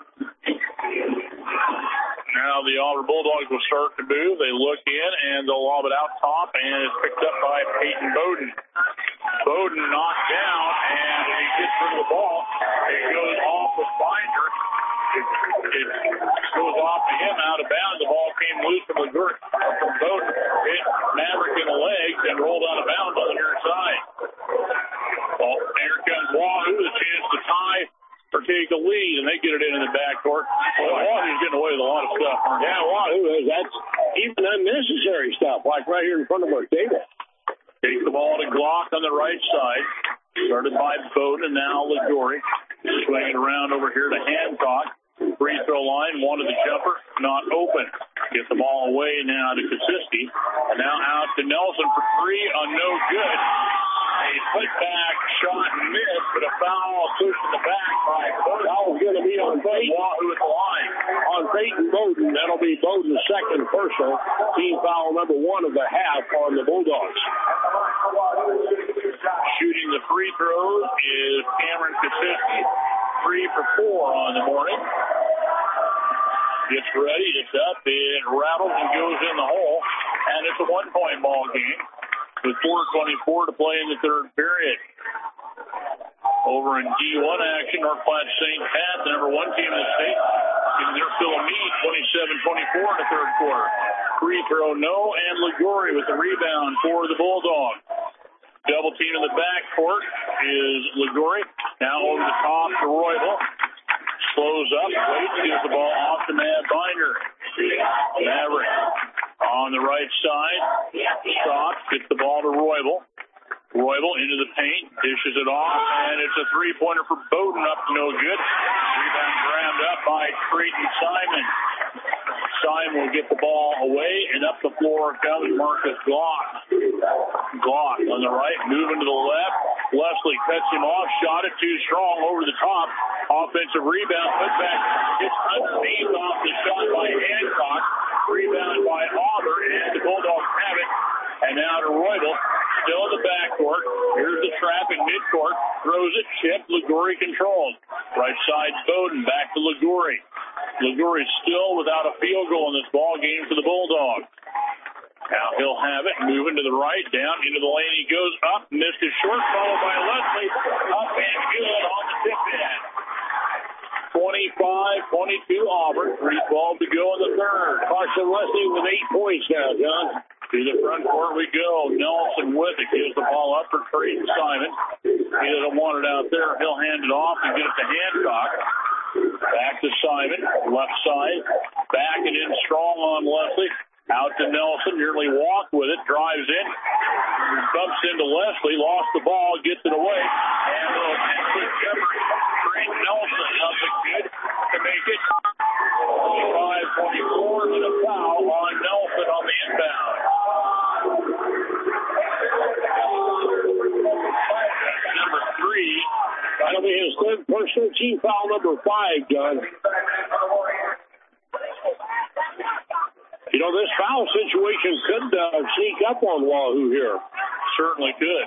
Speaker 2: Now the Auburn Bulldogs will start to move. They look in, and they'll lob it out top, and it's picked up by Peyton Bowden. Bowden knocked down, and he gets for the ball. It goes off with Binder. It, it goes off to him out of bounds. The ball came loose from Liguori, from Bowden. Hit Maverick in the legs and rolled out of bounds on the near side. Well, here comes Wahoo, a chance to tie or take a lead, and they get it in in the backcourt. Well, Wahoo's getting away with a lot of stuff.
Speaker 3: Yeah, Wahoo is. That's even unnecessary stuff, like right here in front of our table.
Speaker 2: Takes the ball to Glock on the right side. Started by Bowden and now Liguori. Swinging around over here to Hancock. Free throw line, wanted the jumper, not open. Get the ball away now to Kasiski. And now out to Nelson for three on no good. A putback shot missed, but a foul pushed in the back by Bowden.
Speaker 3: That was going to be on Peyton.
Speaker 2: Wahoo at the line.
Speaker 3: On Peyton Bowden. That'll be Bowden's second personal. Team foul number one of the half on the Bulldogs.
Speaker 2: Shooting the free throws is Cameron Kasiski. Three for four on the morning. Gets ready, it's up, it rattles and goes in the hole, and it's a one-point ball game with four twenty-four to play in the third period. Over in D one action, North Platte Saint Pat, the number one team in the state, giving their fill of meat, twenty-seven twenty-four in the third quarter. Free throw, no, and Liguori with the rebound for the Bulldogs. Double team in the backcourt is Liguori. Now over the top to Roybal. Slows up, waits, gives the ball off to Matt Binder. Maverick on the right side. Stops, gets the ball to Roybal. Roybal into the paint, dishes it off, and it's a three-pointer for Bowden, up to no good. Rebound grabbed up by Creighton Simon. Simon will get the ball away, and up the floor comes Marcus Glock. Glock on the right, moving to the left. Leslie cuts him off, shot it too strong over the top. Offensive rebound, put back, gets underneath off the shot by Hancock. Rebound by Auburn, and the Bulldogs have it. And now to Roybal, still in the backcourt. Here's the trap in midcourt. Throws it, chip, Liguori controls. Right side, Bowden, back to Liguori. Liguori still without a field goal in this ball game for the Bulldogs. Now he'll have it, moving to the right, down into the lane. He goes up, missed his short, followed by Leslie. Up and good on the tip in. twenty-five twenty-two Auburn, three twelve to go in the third.
Speaker 3: Carson Leslie with eight points now, John.
Speaker 2: To the front court we go. Nelson with it. Gives the ball up for Creighton Simon. He doesn't want it out there. He'll hand it off and get it to Hancock. Back to Simon. Left side. Backing in strong on Leslie. Out to Nelson. Nearly walked with it. Drives in. Bumps into Leslie. Lost the ball. Gets it away. And a little quick effort. Creighton Nelson up it good to make it twenty-five twenty-four with a foul on Nelson on the inbound. Number three.
Speaker 3: That'll be his third personal, team foul number five, John. You know, this foul situation could uh, sneak up on Wahoo here.
Speaker 2: Certainly could.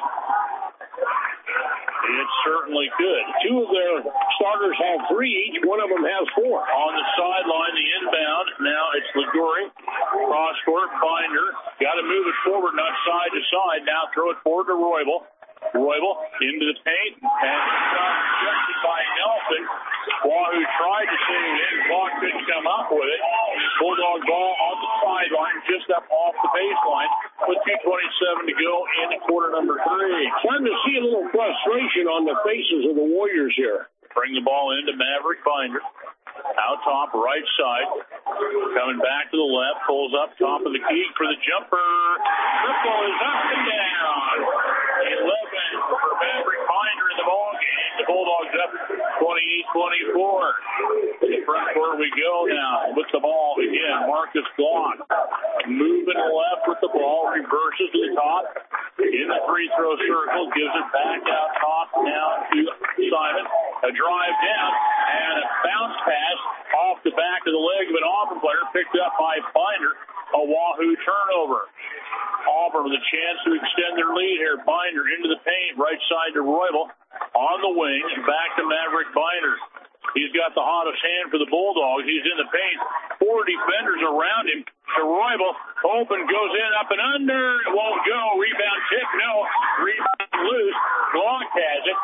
Speaker 2: It certainly could.
Speaker 3: Two of their starters have three each. One of them has four.
Speaker 2: On the sideline, the inbound. Now it's Liguori. Cross court, Binder. Got to move it forward, not side to side. Now throw it forward to Roybal. Roybal into the paint. And shot rejected by Nelson. Wahoo tried to send it in. Clock couldn't come up with it. Bulldog ball on the sideline, just up off the baseline, with two twenty-seven to go in quarter number three.
Speaker 3: Starting to see a little frustration on the faces of the Warriors here.
Speaker 2: Bring the ball into Maverick Binder. Out top, right side. Coming back to the left. Pulls up top of the key for the jumper. Triple is up and down. eleven for Maverick Binder in the ball game. The Bulldogs up twenty-eight twenty-four. To the front court we go now. With the ball again. Marcus Glock. Moving left with the ball. Reverses to the top. In the free throw circle. Gives it back out top now to Simon. A drive down. And a bounce pass off the back of the leg of an Auburn player, picked up by Binder. A Wahoo turnover. Auburn with a chance to extend their lead here. Binder into the paint, right side to Roybal. On the wing, back to Maverick Binder. He's got the hottest hand for the Bulldogs. He's in the paint. Four defenders around him. To Roybal. Open, goes in, up and under. It won't go. Rebound tip, no. Rebound loose. Glock has it.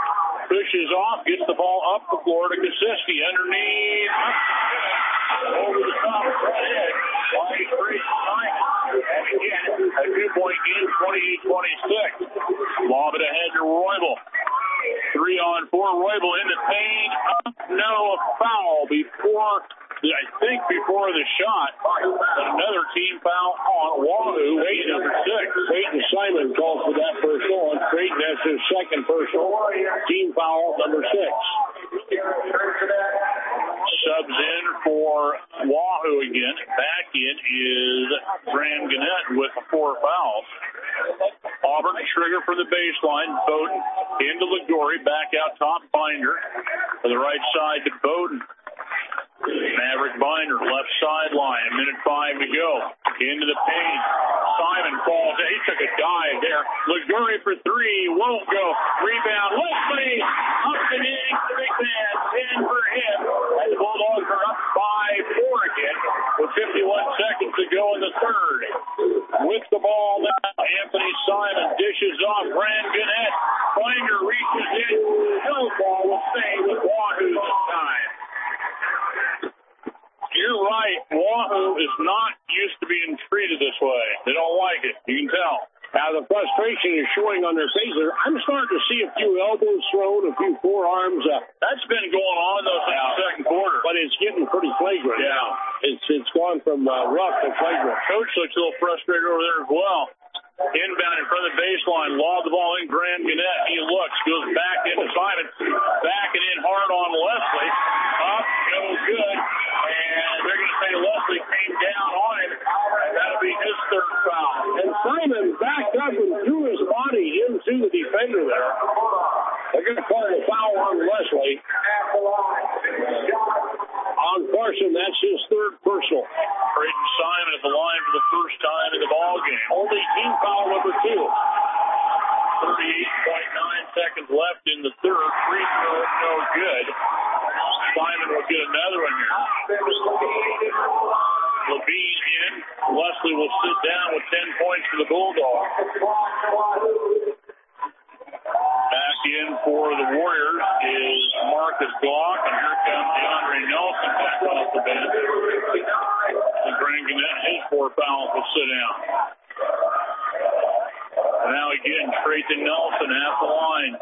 Speaker 2: pushes off, gets the ball up the floor to Kasiski. Underneath, over the top of the head. By Grace Simon. And again, a two-point game, twenty-eight twenty-six. Lob it ahead to Roybal. Three on four. Roybal in the paint. No, a foul before, I think before the shot. Another team foul on Wahoo. Wade number six. Peyton Simon calls for that personal, and Creighton has his second personal. Team foul number six. Subs in for Wahoo again. Back in is Graham Gannett with four fouls. Auburn trigger for the baseline. Bowden into Ligori. Back out top. Binder to the right side to Bowden. Maverick Binder, left sideline. A minute five to go. Into the paint. Simon falls. He took a dive there. Liguri for three. Won't go. Rebound. Leslie up and in. Big man. ten for him. And the Bulldogs are up by four again with fifty-one seconds to go in the third. With the ball now, Anthony Simon dishes off. Graham Gannett. Binder reaches in. No ball will stay with Wahoo this time. You're right. Wahoo is not used to being treated this way. They don't like it. You can tell. Now, the frustration is showing on their faces. I'm starting to see a few elbows thrown, a few forearms. Uh, That's been going on, though, since the second quarter. But it's getting pretty flagrant. Yeah. It's It's gone from uh, rough to flagrant. Coach looks a little frustrated over there as well. Inbound in front of the baseline. Lob the ball in. Graham Gannett. He looks. Goes back into Simon. Backing in hard on Leslie. Up. No good. And they're going to say Leslie came down on him. And that'll be his third foul. And Simon backed up and threw his body into the defender there. They're going to call a foul on Leslie. On Carson, that's his third personal. Creighton Simon at the line for the first time in the ballgame. Only team foul number two. thirty-eight point nine seconds left in the third. Free throw, no good. Simon will get another one here. Levine in. Leslie will sit down with ten points for the Bulldogs. Back in for the Warriors is Marcus Glock, and here comes DeAndre Nelson back off the bench. And Graham Gannett, his four fouls will sit down. And now again, Trayton Nelson at the line.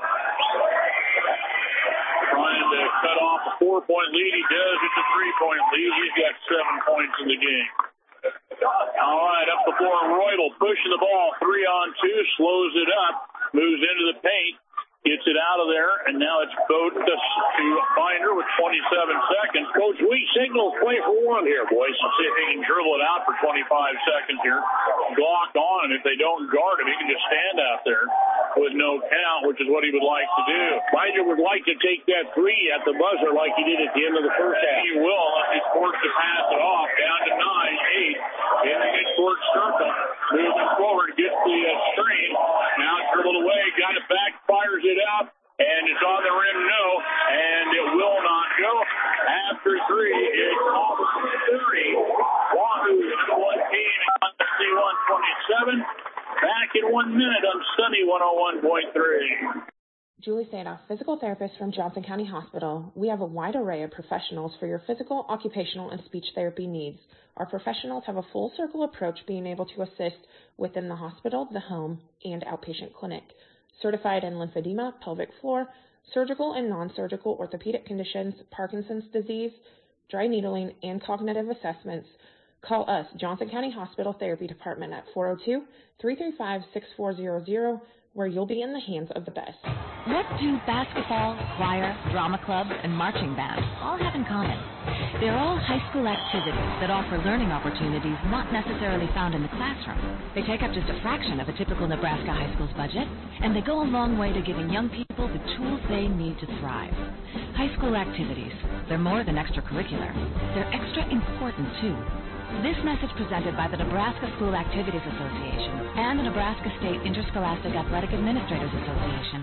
Speaker 2: Trying to cut off a four-point lead. He does. It's a three-point lead. He's got seven points in the game. All right, up the floor, Roydal pushing the ball. Three on two, slows it up, moves into the paint, gets it out of there, and now it's Bowden to, to Binder with twenty-seven seconds. Coach, we signal play for one here, boys. Let's see if he can dribble it out for twenty-five seconds here. Blocked on, and if they don't guard him, he can just stand out there with no count, which is what he would like to do. Binder would like to take that three at the buzzer like he did at the end of the first half. He will, unless he's forced to pass it off. Down to nine, eight, in the midcourt circle. Moving forward, gets the uh, screen. Now dribbled away, got it back, fires it up, and it's on the rim, no, and it will not go. After three, it's off thirty. Wahoo's number one team on the C one twenty-seven. Back in one minute on Sunny one oh one point three.
Speaker 15: Julie Sadoff, physical therapist from Johnson County Hospital. We have a wide array of professionals for your physical, occupational, and speech therapy needs. Our professionals have a full circle approach, being able to assist within the hospital, the home, and outpatient clinic. Certified in lymphedema, pelvic floor, surgical and non-surgical orthopedic conditions, Parkinson's disease, dry needling, and cognitive assessments. Call us, Johnson County Hospital Therapy Department, at four oh two, three three five, six four zero zero, where you'll be in the hands of the best.
Speaker 6: What do basketball, choir, drama club, and marching band all have in common? They're all high school activities that offer learning opportunities not necessarily found in the classroom. They take up just a fraction of a typical Nebraska high school's budget, and they go a long way to giving young people the tools they need to thrive. High school activities, they're more than extracurricular. They're extra important, too. This message presented by the Nebraska School Activities Association and the Nebraska State Interscholastic Athletic Administrators Association.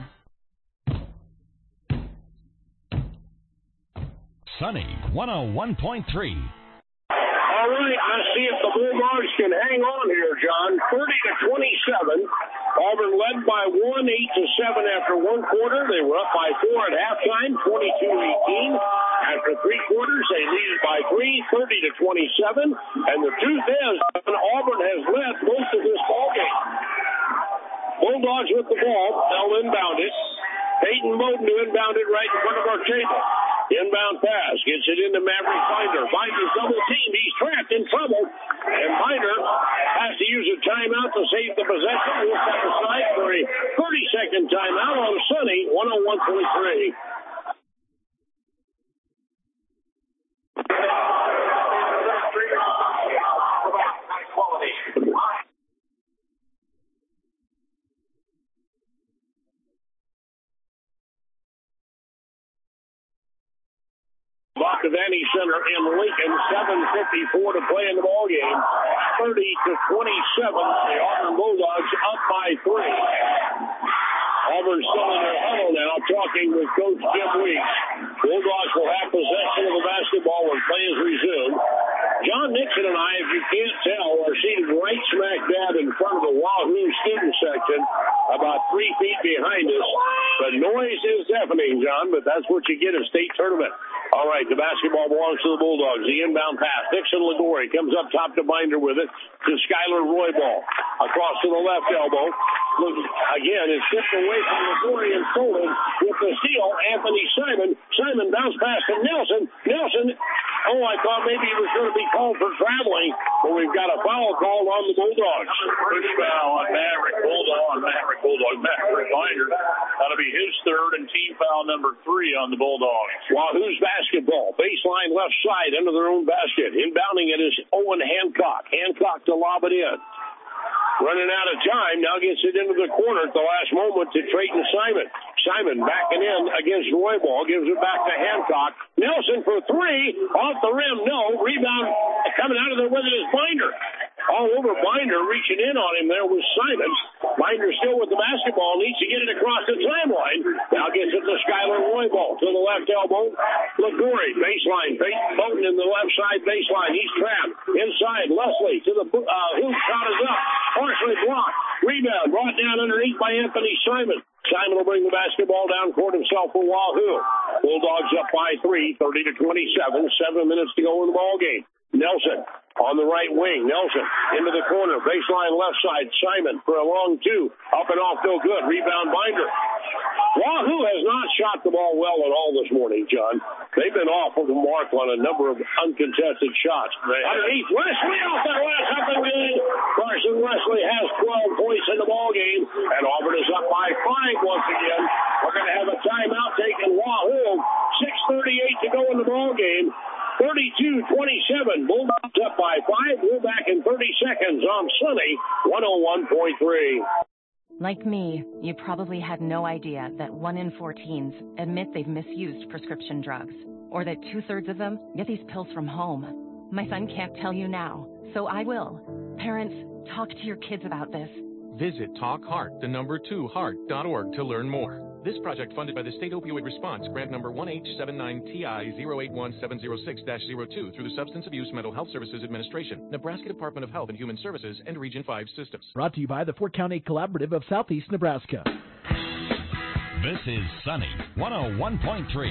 Speaker 14: Sunny one oh one point three.
Speaker 3: All right, let's see if the Bulldogs can hang on here, John. thirty to twenty-seven. Auburn led by one, eight to seven after one quarter. They were up by four at halftime, twenty-two eighteen. After three quarters, they lead by three, thirty to twenty-seven. And the truth is, Auburn has led most of this ball game. Bulldogs with the ball. They'll inbound it. Peyton Bowden to inbound it right in front of our table. Inbound pass. Gets it into Maverick Binder. Binder's double team. He's trapped in trouble. And Binder has to use a timeout to save the possession. We'll step aside for a thirty-second timeout on Sunny, one oh one twenty-three. Vanny Center in Lincoln, seven fifty-four to play in the ball game. thirty to twenty-seven. The Auburn Bulldogs up by three. Auburn still in their huddle now, talking with Coach Jim Weeks. Bulldogs will have possession of the basketball when play is resumed. John Nixon and I, if you can't tell, are seated right smack dab in front of the Wahoo student section, about three feet behind us. The noise is deafening, John, but that's what you get at state tournament. All right, the basketball belongs to the Bulldogs. The inbound pass. Dixon Ligori comes up top to Binder with it to Skylar Roybal. Across to the left elbow. Look, again, it's tipped away from Ligori and stolen with the steal. Anthony Simon. Simon bounce pass to Nelson. Nelson, oh, I thought maybe he was going to be called for traveling, but we've got a foul called on the Bulldogs.
Speaker 2: Push foul on Maverick Bulldog. On Maverick Bulldog. Maverick Binder. That'll be his third and team foul number three on the Bulldogs.
Speaker 3: Wahoo's basketball. Baseline left side under their own basket. Inbounding it is Owen Hancock. Hancock to lob it in. Running out of time, now gets it into the corner at the last moment to Trayton Simon. Simon backing in against Roybal, gives it back to Hancock. Nelson for three, off the rim, no. Rebound coming out of there with it is Binder. All over Binder, reaching in on him there was Simon. Binder still with the basketball, needs to get it across the timeline. Now gets it to Skylar Roybal to the left elbow. Ligori, baseline, Bowden in the left side baseline. He's trapped. Inside, Leslie to the uh, hoop, shot is up. Partially blocked. Rebound brought down underneath by Anthony Simon. Simon will bring the basketball down court himself for Wahoo. Bulldogs up by three, thirty to twenty-seven. Seven minutes to go in the ball game. Nelson on the right wing. Nelson into the corner. Baseline left side. Simon for a long two. Up and off, no good. Rebound Binder. Wahoo has not shot the ball well at all this morning, John. They've been off of the mark on a number of uncontested shots. Underneath, Wesley off that last up and good. Carson Wesley has twelve points in the ball game, and Auburn is up by five once again. We're going to have a timeout taken. Wahoo, six thirty-eight to go in the ball game. thirty-two twenty-seven. Bulldogs up by five. We're back in thirty seconds on Sunny, one oh one point three.
Speaker 11: Like me, you probably had no idea that one in four teens admit they've misused prescription drugs, or that two-thirds of them get these pills from home. My son can't tell you now, so I will. Parents, talk to your kids about this.
Speaker 18: Visit talk heart, the number two heart dot org to learn more. This project funded by the State Opioid Response, grant number one H seven nine T I zero eight one seven zero six dash zero two through the Substance Abuse Mental Health Services Administration, Nebraska Department of Health and Human Services, and Region five Systems.
Speaker 16: Brought to you by the Fort County Collaborative of Southeast Nebraska.
Speaker 14: This is Sunny one oh one point three.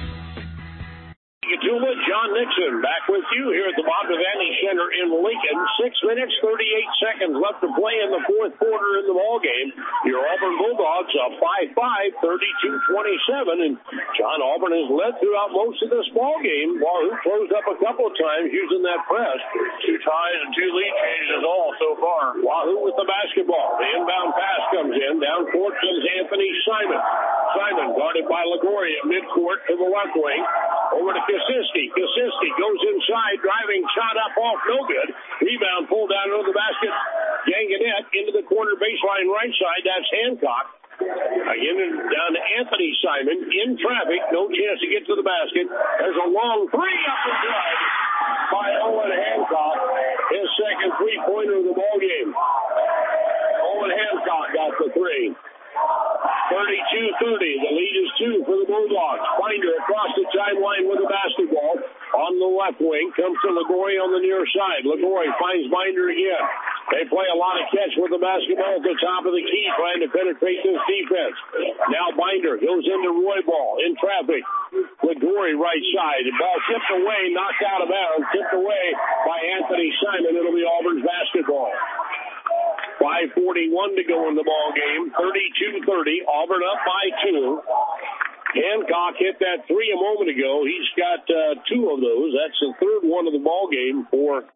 Speaker 3: Yatula, John Nixon back with you here at the Bob Devaney Center in Lincoln. Six minutes, thirty-eight seconds left to play in the fourth quarter in the ball game. Your Auburn Bulldogs up five five, thirty-two twenty-seven. And John, Auburn has led throughout most of this ball game. Wahoo closed up a couple of times using that press.
Speaker 2: Two ties and two lead changes all so far.
Speaker 3: Wahoo with the basketball. The inbound pass comes in. Down court comes Anthony Simon. Simon guarded by Ligori at midcourt to the left wing. Over to Kasiski. Kasiski goes inside, driving shot up off, no good. Rebound pulled down under the basket. Ganganet into the corner baseline right side. That's Hancock. Again, down to Anthony Simon in traffic. No chance to get to the basket. There's a long three up and good by Owen Hancock. His second three-pointer of the ball game. Owen Hancock got the three. thirty-two thirty. The lead is two for the Bulldogs. Binder across the timeline with the basketball. On the left wing, comes to Ligori on the near side. Ligori finds Binder again. They play a lot of catch with the basketball at the top of the key, trying to penetrate this defense. Now Binder goes into Roy Ball in traffic with Gorey right side. The ball tipped away, knocked out of bounds, tipped away by Anthony Simon. It'll be Auburn's basketball. five forty-one to go in the ball game. thirty-two thirty. Auburn up by two. Hancock hit that three a moment ago. He's got uh, two of those. That's the third one of the ball game for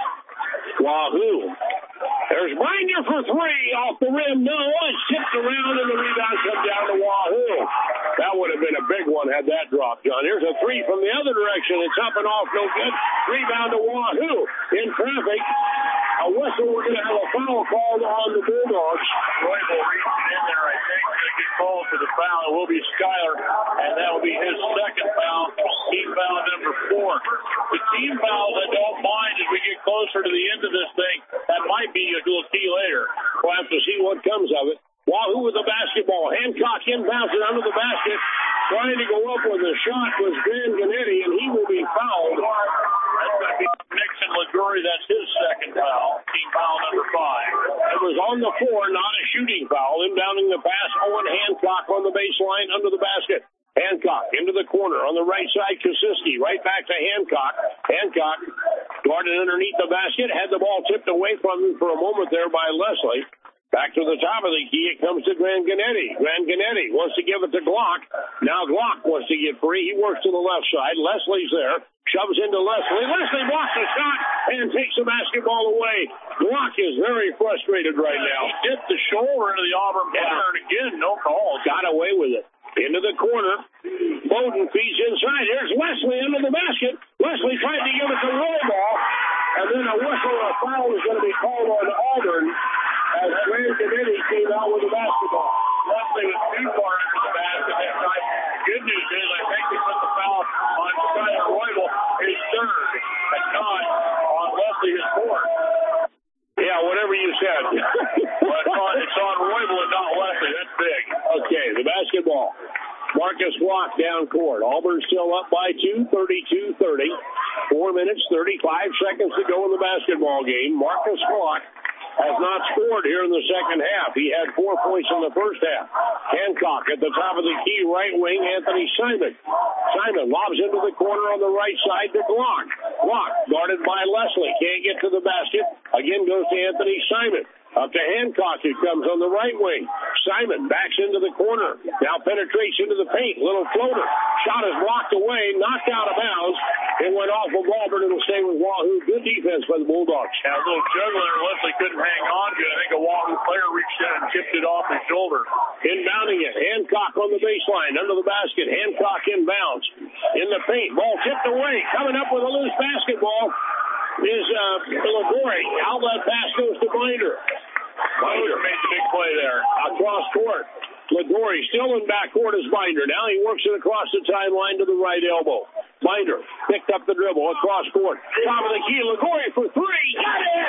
Speaker 3: Wahoo. There's Binder for three off the rim. No, it's tipped around and the rebound comes down to Wahoo. That would have been a big one had that dropped, John. Here's a three from the other direction. It's up and off, no good. Rebound to Wahoo. In traffic. A whistle. We're going to have a foul called on the Bulldogs.
Speaker 2: Roybal reaching in there, I think, to get called for the foul. It will be Schuyler, and that will be his second foul. Team foul number four. The team foul that don't mind as we get closer to the end of this thing, that might be a little key later.
Speaker 3: We'll have to see what comes of it. Wahoo with the basketball. Hancock inbounds it under the basket. Trying to go up with a shot was Gran Ganetti, and he will be fouled.
Speaker 2: That's going to be Nixon Liguri. That's his second foul. Team foul number five.
Speaker 3: It was on the floor, not a shooting foul. Inbounding the pass, Owen Hancock on the baseline under the basket. Hancock into the corner on the right side. Kosiski right back to Hancock. Hancock guarded underneath the basket. Had the ball tipped away from him for a moment there by Leslie. Back to the top of the key, it comes to Gran Ganetti. Gran Ganetti wants to give it to Glock. Now Glock wants to get free. He works to the left side. Leslie's there. Shoves into Leslie. Leslie blocks the shot and takes the basketball away. Glock is very frustrated right now.
Speaker 2: He dipped the shoulder into the Auburn player, yeah. And again, no call.
Speaker 3: Got away with it. Into the corner. Bowden feeds inside. Here's Leslie under the basket. Leslie tried to give it to Roybal. And then a whistle, a foul is going to be called on Auburn as Gran Ganetti came out with the basketball.
Speaker 2: Leslie was too far under the basket. Good news is I think they put the foul on Skyler Roybal, his third, and not on Leslie, his fourth.
Speaker 3: Yeah, whatever you said.
Speaker 2: Well, it's, on, it's on Roybal and not Leslie. That's big.
Speaker 3: Okay, the basketball. Marcus Glock down court. Auburn still up by two, thirty-two thirty. Four minutes, thirty-five seconds to go in the basketball game. Marcus Glock has not scored here in the second half. He had four points in the first half. Hancock at the top of the key, right wing, Anthony Simon. Simon lobs into the corner on the right side to Glock. Glock guarded by Leslie. Can't get to the basket. Again goes to Anthony Simon. Up to Hancock, who comes on the right wing. Simon backs into the corner. Now penetrates into the paint. Little floater. Shot is blocked away. Knocked out of bounds. It went off of Auburn and will stay with Wahoo. Good defense by the Bulldogs.
Speaker 2: Yeah, a little juggler. Leslie couldn't hang on to it. I think a Wahoo player reached in and tipped it off his shoulder.
Speaker 3: Inbounding it. Hancock on the baseline. Under the basket. Hancock inbounds. In the paint. Ball tipped away. Coming up with a loose basketball is uh, Liguri. Outlet pass goes to Binder.
Speaker 2: Binder made the big play there.
Speaker 3: Across court. Liguri still in backcourt as Binder. Now he works it across the timeline to the right elbow. Binder picked up the dribble across court. Top of the key. Liguri for three. Got it!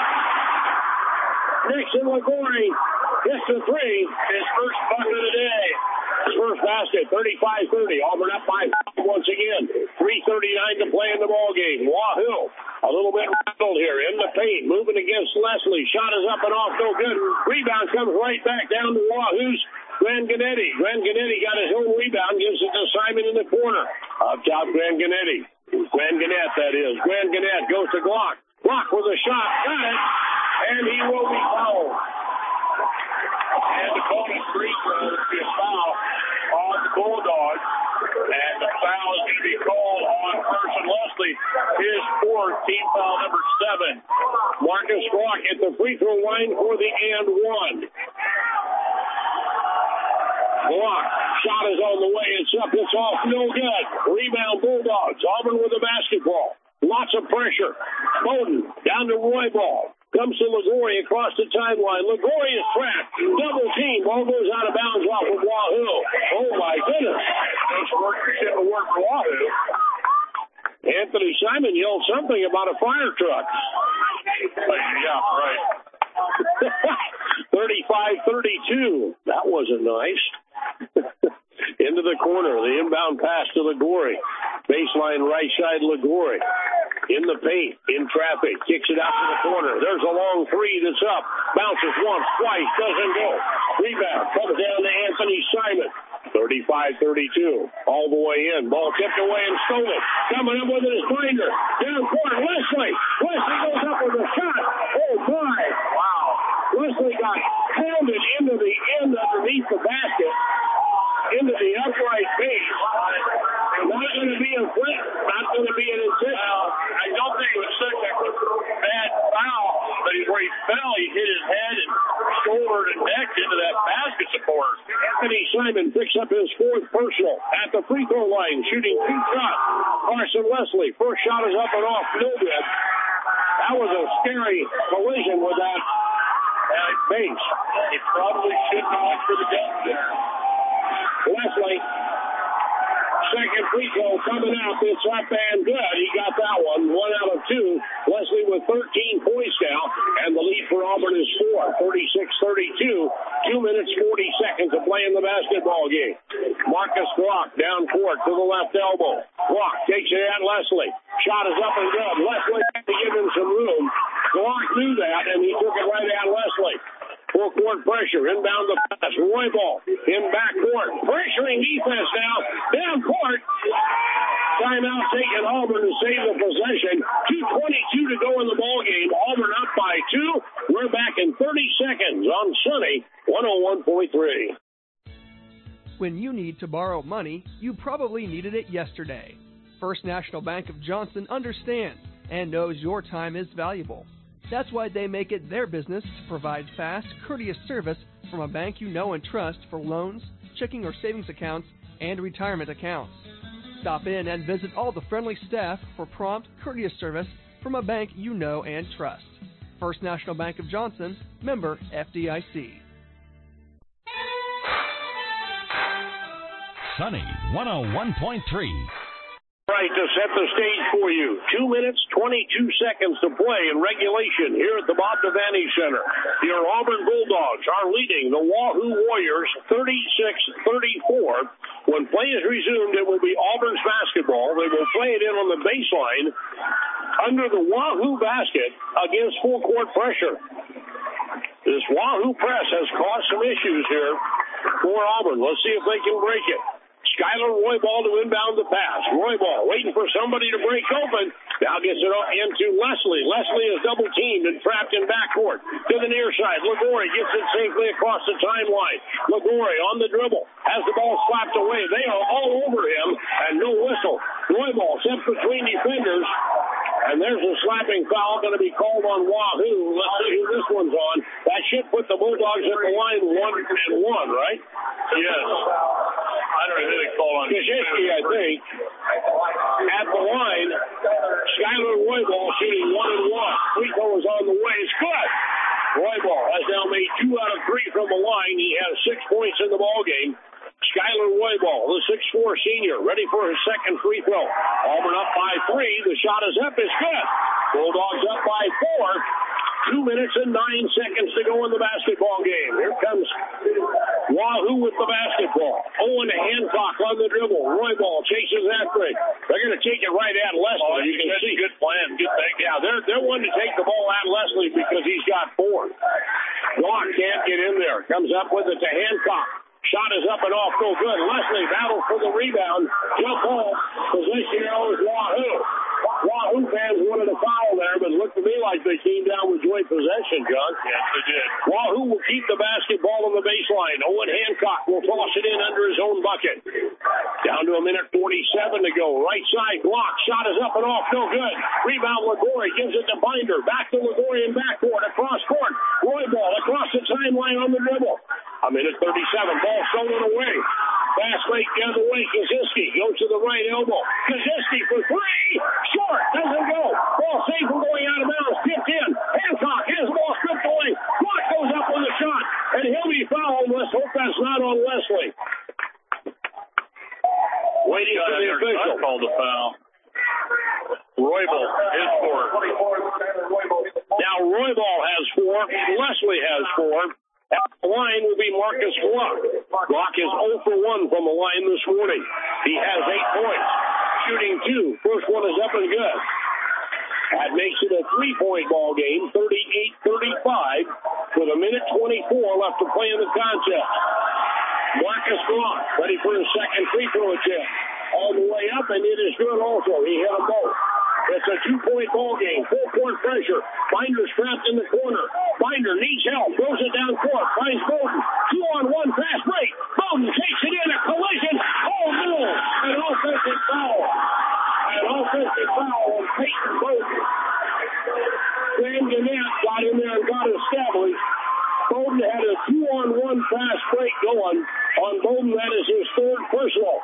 Speaker 3: Nixon Liguri hits the three.
Speaker 2: His first bucket of the day.
Speaker 3: His first basket, thirty-five thirty. Auburn up by once again. three thirty-nine to play in the ball game. Wahoo a little bit rattled here in the paint, moving against Leslie. Shot is up and off, no good. Rebound comes right back down to Wahoo's Gran Ganetti. Gran Ganetti got his own rebound, gives it to Simon in the corner. Up top, Gran Ganetti. Gran Gannett, that is. Gran Gannett goes to Glock. Glock with a shot. Got it. And he will be fouled.
Speaker 2: And the bonus free throw will be a foul on the Bulldogs. And the foul is going to be called on Carson Leslie, his fourth, team foul number seven.
Speaker 3: Marcus Glock at the free throw line for the and one. Glock, shot is on the way. It's up. It's off. No good. Rebound Bulldogs. Auburn with the basketball. Lots of pressure. Bowden down to Roybal. Comes to Liguri across the timeline. Liguri is trapped. Double team. Ball goes out of bounds off of Wahoo. Oh, my goodness.
Speaker 2: No sportsmanship award for Wahoo.
Speaker 3: Anthony Simon yelled something about a fire truck.
Speaker 2: Yeah, right.
Speaker 3: thirty-five thirty-two. That wasn't nice. Into the corner. The inbound pass to Liguri. Baseline right side Liguri. in the paint, in traffic, kicks it out to the corner. There's a long three that's up. Bounces once, twice, doesn't go. Rebound comes down to Anthony Simon. thirty-five thirty-two, all the way in. Ball tipped away and stolen. Coming up with it is Binder. Down court, Leslie. Leslie goes up with a shot. Oh, my. Wow. Leslie got pounded into the end underneath the basket, into the upright base. Not going to be a flip. Not going to be an insist.
Speaker 2: Well, I don't think it was such a bad foul, but where he fell, he hit his head and shoulder and neck into that basket support.
Speaker 3: Anthony Simon picks up his fourth personal at the free throw line, shooting two shots. Carson Leslie, first shot is up and off, no good. That was a scary collision with that uh, base.
Speaker 2: He probably shouldn't have went for the gun there.
Speaker 3: Leslie, second free throw coming out. It's up and good. He got that one. One out of two. Leslie with thirteen points now, and the lead for Auburn is four, thirty-six thirty-two. Two minutes, forty seconds to play in the basketball game. Marcus Glock down court to the left elbow. Glock takes it at Leslie. Shot is up and good. Leslie had to give him some room. Glock knew that, and he took it right at Leslie. Full court pressure, inbound the pass. Roy ball in back court. Pressuring defense now. Down court. Timeout taken Auburn to save the possession. two twenty-two to go in the ball game. Auburn up by two. We're back in thirty seconds on Sunny one oh one point three.
Speaker 1: When you need to borrow money, you probably needed it yesterday. First National Bank of Johnson understands and knows your time is valuable. That's why they make it their business to provide fast, courteous service from a bank you know and trust for loans, checking or savings accounts, and retirement accounts. Stop in and visit all the friendly staff for prompt, courteous service from a bank you know and trust. First National Bank of Johnson, member F D I C.
Speaker 14: Sunny one oh one point three.
Speaker 3: Right, to set the stage for you. Two minutes, twenty-two seconds to play in regulation here at the Bob Devaney Center. Your Auburn Bulldogs are leading the Wahoo Warriors thirty-six thirty-four. When play is resumed, it will be Auburn's basketball. They will play it in on the baseline under the Wahoo basket against full court pressure. This Wahoo press has caused some issues here for Auburn. Let's see if they can break it. Skylar Roybal to inbound the pass. Roybal waiting for somebody to break open. Now gets it into Leslie. Leslie is double teamed and trapped in backcourt. To the near side. Liguori gets it safely across the timeline. Liguori on the dribble. Has the ball slapped away. They are all over him and no whistle. Roybal sent between defenders. And there's a slapping foul going to be called on Wahoo. Let's see who this one's on. That should put the Bulldogs at the line one and one, right?
Speaker 2: Yes. I don't know who they call on.
Speaker 3: Kaczynski, I think. At the line, Skylar Roybal shooting one and one. Free throw is on the way. It's good. Roybal has now made two out of three from the line. He has six points in the ball game. Skylar Roybal, the six four senior, ready for his second free throw. Auburn up by three. The shot is up. It's good. Bulldogs up by four. Two minutes and nine seconds to go in the basketball game. Here comes Wahoo with the basketball. Owen Hancock on the dribble. Roybal chases after it. They're going to take it right at Leslie.
Speaker 2: Oh, you can see. Good plan. Good thing.
Speaker 3: Yeah, they're, they're wanting to take the ball at Leslie because he's got four. Glock can't get in there. Comes up with it to Hancock. Shot is up and off, no good. Leslie battles for the rebound. Jump ball. Position now is Wahoo. Wahoo fans wanted a foul there, but it looked to me like they came down with joint possession, John.
Speaker 2: Yes, they did.
Speaker 3: Wahoo will keep the basketball on the baseline. Owen Hancock will toss it in under his own bucket. Down to a minute forty-seven to go. Right side, Glock. Shot is up and off, no good. Rebound, Liguori gives it to Binder. Back to Liguori in backcourt. Across court. Roybal across the timeline on the dribble. A minute thirty-seven. Ball stolen away. Fast break the other way. Kaczynski goes to the right elbow. Kaczynski for three. Short. Doesn't go. Ball safe from going out of bounds. Tipped in. Hancock has the ball stripped away. Block goes up with a shot. And he'll be fouled. Let's hope that's not on Leslie. Waiting for the official.
Speaker 2: Called a foul. Roybal is four.
Speaker 3: Now Roybal has four. Leslie has four. At the line will be Marcus Glock. Glock is zero for one from the line this morning. He has eight points. Shooting two. First one is up and good. That makes it a three-point ball game, thirty-eight thirty-five, with a minute twenty-four left to play in the contest. Marcus Glock ready for his second free throw attempt. All the way up, and it is good also. He hit them both. It's a two-point ball game. Full-court pressure. Binder's trapped in the corner. Binder needs help. Throws it down court. Finds Bowden. Two-on-one fast break. Bowden takes it in. A collision. Oh, no. An offensive foul. An offensive foul on Peyton Bowden. Van Gannett got in there and got established. Bowden had a two-on-one fast break going on Bowden. That is his third personal.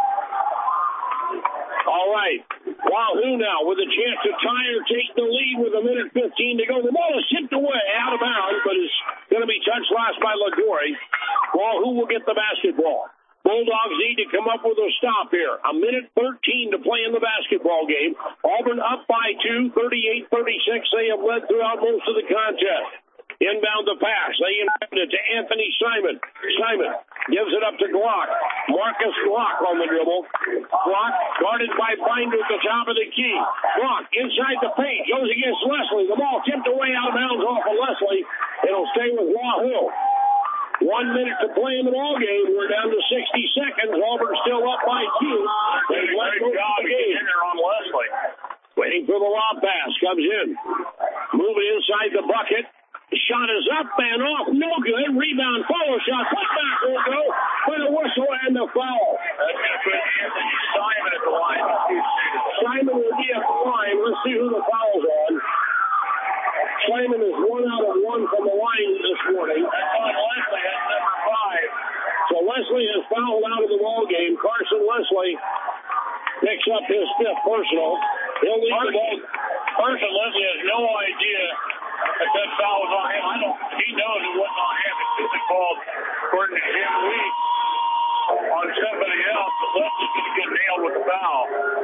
Speaker 3: All right. Wahoo now with a chance to tie or take the lead with a minute fifteen to go. The ball is tipped away out of bounds, but is going to be touched last by LaGorry. Wahoo will get the basketball. Bulldogs need to come up with a stop here. A minute thirteen to play in the basketball game. Auburn up by two, thirty-eight thirty-six. They have led throughout most of the contest. Inbound the pass. They inbound it to Anthony Simon. Simon gives it up to Glock. Marcus Glock on the dribble. Glock guarded by Binder at the top of the key. Glock inside the paint. Goes against Leslie. The ball tipped away out of bounds off of Leslie. It'll stay with Wahoo. One minute to play in the ball game. We're down to sixty seconds. Auburn still up by two.
Speaker 2: They let go of the game on Leslie.
Speaker 3: Waiting for the lob pass. Comes in. Moving inside the bucket. Shot is up and off. No good. Rebound. Follow shot. Put back will go with a whistle and the foul.
Speaker 2: That's going to put Anthony Simon at the line.
Speaker 3: Simon will be at the line. Let's see who the foul's on. Simon is one out of one from the line this morning.
Speaker 2: That's on Leslie. That's number five.
Speaker 3: So Leslie has fouled out of the ball game. Carson Leslie picks up his fifth personal. He'll lead the ball.
Speaker 2: Carson Leslie has no idea if that foul was on him. I don't. He knows it wasn't on him. It's just called, according to Jim Lee, on somebody else. But Leslie's going to get nailed with the foul.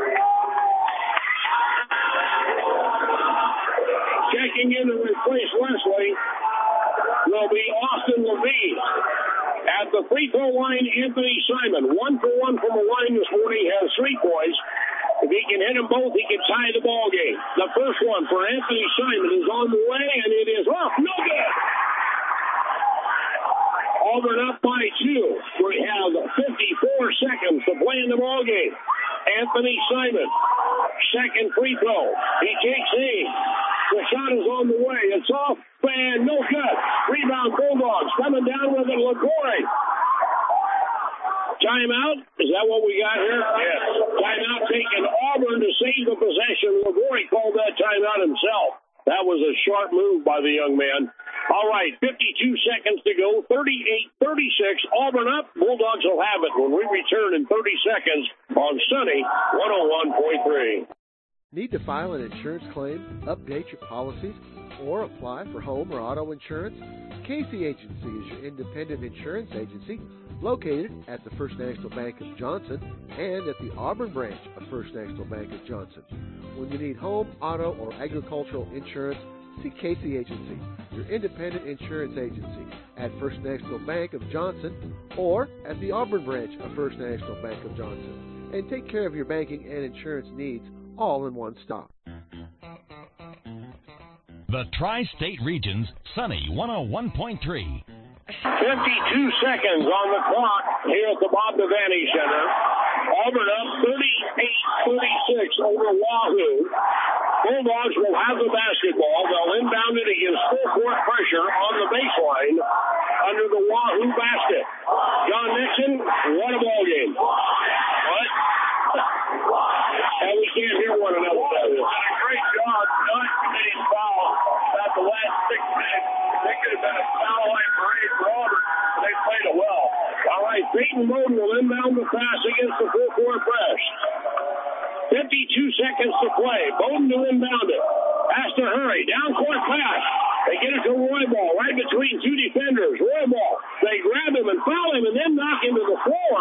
Speaker 3: Checking in to replace Leslie will be Austin Levine. At the free throw line, Anthony Simon. One for one from the line this morning. Has three points. If he can hit them both, he can tie the ball game. The first one for Anthony Simon is on the way, and it is off. No good. Auburn up by two. We have fifty-four seconds to play in the ball game. Anthony Simon, second free throw. He takes aim. The shot is on the way. It's off, and no good. Rebound Bulldogs coming down with it. LaGorry. Timeout? Is that what we got here?
Speaker 2: Yes.
Speaker 3: Timeout taken Auburn to save the possession. LaGorry called that timeout himself. That was a sharp move by the young man. All right, fifty-two seconds to go, thirty-eight thirty-six. Auburn up. Bulldogs will have it when we return in thirty seconds on Sunny one oh one point three.
Speaker 7: Need to file an insurance claim, update your policies, or apply for home or auto insurance? Casey Agency is your independent insurance agency located at the First National Bank of Johnson and at the Auburn branch of First National Bank of Johnson. When you need home, auto, or agricultural insurance, see Casey Agency, your independent insurance agency at First National Bank of Johnson or at the Auburn branch of First National Bank of Johnson. And take care of your banking and insurance needs all in one stop.
Speaker 14: The Tri-State Region's Sunny one oh one point three.
Speaker 3: fifty-two seconds on the clock here at the Bob Devaney Center. Auburn up thirty-eight thirty-six over Wahoo. Bulldogs will have the basketball. They'll inbound it against full court pressure on the baseline under the Wahoo basket. John Nixon, what a ball game. What? And we can't hear one another.
Speaker 2: Done a great job not committing fouls about the last six minutes. They could have been a foul line parade for Auburn, but they played it well.
Speaker 3: All right, Peyton Bowden will inbound the pass against the full court press. fifty-two seconds to play. Bowden to inbound it. Has to hurry. Down court pass. They get it to Roybal right between two defenders. Roybal, they grab him and foul him and then knock him to the floor.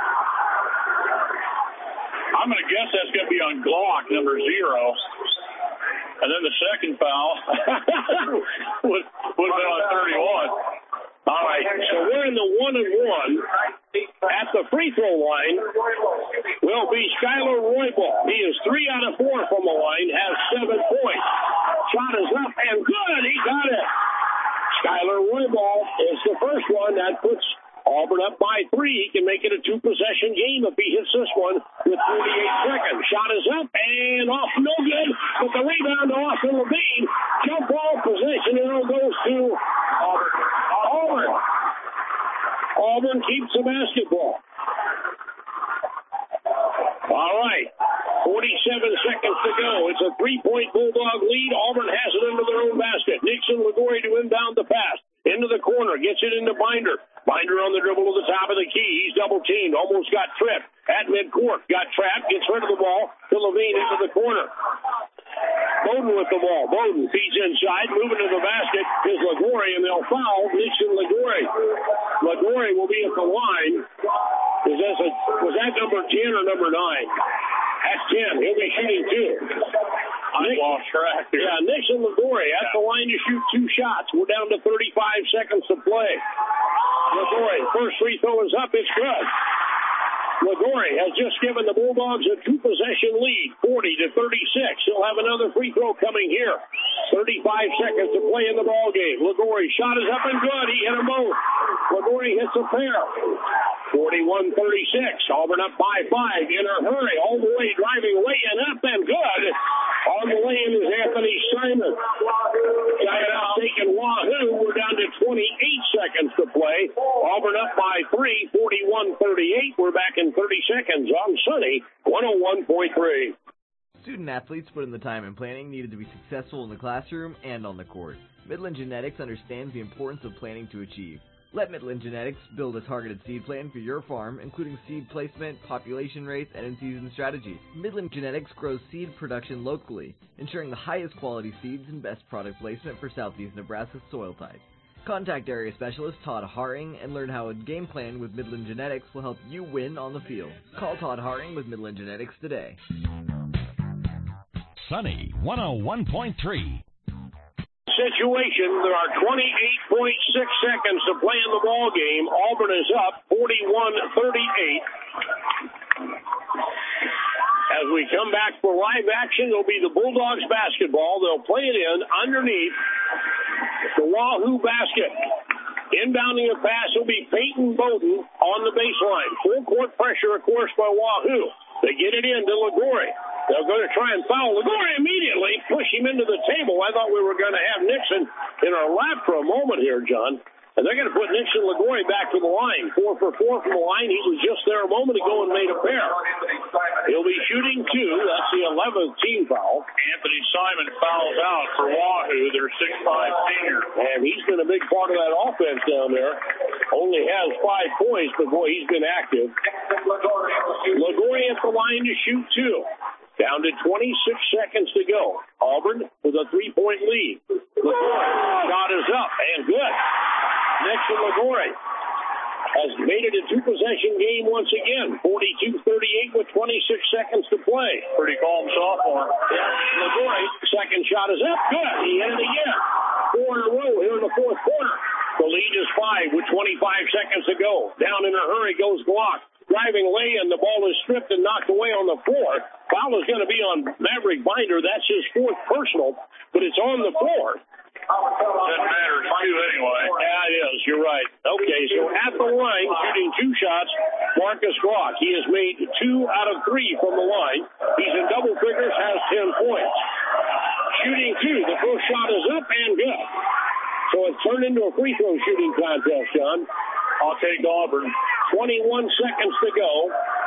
Speaker 2: I'm going to guess that's going to be on Glock, number zero. And then the second foul would, would have been on thirty-one.
Speaker 3: All right, so we're in the one and one. at the free throw line will be Skylar Roybal. He is three out of four from the line, has seven points. Shot is up and good. He got it. Skylar Roybal is the first one. That puts Auburn up by three. He can make it a two-possession game if he hits this one with forty-eight seconds. Shot is up and off, no good. But the rebound to Austin Levine. Jump ball position. Arrow goes to Auburn. Auburn. Auburn keeps the basketball. All right. forty-seven seconds to go. It's a three-point Bulldog lead. Auburn has it into their own basket. Nixon Ligori to inbound the pass. Into the corner. Gets it into Binder. Binder on the dribble to the top of the key. He's double-teamed. Almost got tripped at midcourt. Got trapped. Gets rid of the ball to Levine into the corner. Bowden with the ball. Bowden feeds inside. Moving to the basket is Ligori, and they'll foul Nixon Ligori. Ligori will be at the line. Is that a, was that number ten or number nine? That's ten. He'll be shooting two.
Speaker 2: I lost track here.
Speaker 3: Yeah, Nixon Ligori at the line to shoot two shots. We're down to thirty-five seconds to play. Ligori, first free throw is up. It's good. Ligori has just given the Bulldogs a two-possession lead, forty to thirty-six. He'll have another free throw coming here. thirty-five seconds to play in the ball game. Ligori shot is up and good. He hit them both. Ligori hits a pair. forty-one thirty-six. Auburn up by five in a hurry. All the way driving way and up and good. On the way in is Anthony Simon. Timeout taken Wahoo. We're down to twenty-eight seconds to play. Auburn up by three, forty-one thirty-eight. We're back in thirty seconds on Sunny one oh one point three.
Speaker 10: Student athletes put in the time and planning needed to be successful in the classroom and on the court. Midland Genetics understands the importance of planning to achieve. Let Midland Genetics build a targeted seed plan for your farm, including seed placement, population rates, and in-season strategies. Midland Genetics grows seed production locally, ensuring the highest quality seeds and best product placement for southeast Nebraska's soil types. Contact area specialist Todd Haring and learn how a game plan with Midland Genetics will help you win on the field. Call Todd Haring with Midland Genetics today.
Speaker 14: Sunny one oh one point three.
Speaker 3: Situation. There are twenty-eight point six seconds to play in the ball game. Auburn is up forty-one thirty-eight. As we come back for live action, it'll be the Bulldogs basketball. They'll play it in underneath the Wahoo basket. Inbounding a pass will be Peyton Bowden on the baseline. Full court pressure, of course, by Wahoo. They get it in to Ligori. They're going to try and foul Ligori immediately, push him into the table. I thought we were going to have Nixon in our lap for a moment here, John. And they're going to put Nixon Ligori back to the line. Four for four from the line. He was just there a moment ago and made a pair. He'll be shooting two. That's the eleventh team foul.
Speaker 2: Anthony Simon fouls out for Wahoo, their six five senior.
Speaker 3: And he's been a big part of that offense down there. Only has five points, but boy, he's been active. Ligori at the line to shoot two. Down to twenty-six seconds to go. Auburn with a three-point lead. Ligori, shot is up and good. Nixon Ligori has made it a two-possession game once again. forty-two thirty-eight with twenty-six seconds to play.
Speaker 2: Pretty calm sophomore.
Speaker 3: Yeah, Ligori, second shot is up. Good. He hit it again. Four in a row here in the fourth quarter. The lead is five with twenty-five seconds to go. Down in a hurry goes Glock. Driving lay, and the ball is stripped and knocked away on the floor. Foul is going to be on Maverick Binder. That's his fourth personal, but it's on the floor.
Speaker 2: Doesn't matter. It's two anyway.
Speaker 3: Yeah, it is. You're right. Okay, so at the line, shooting two shots, Marcus Glock. He has made two out of three from the line. He's in double figures, has ten points. Shooting two. The first shot is up and good. So it's turned into a free throw shooting contest, John.
Speaker 2: I'll take Auburn.
Speaker 3: twenty-one seconds to go.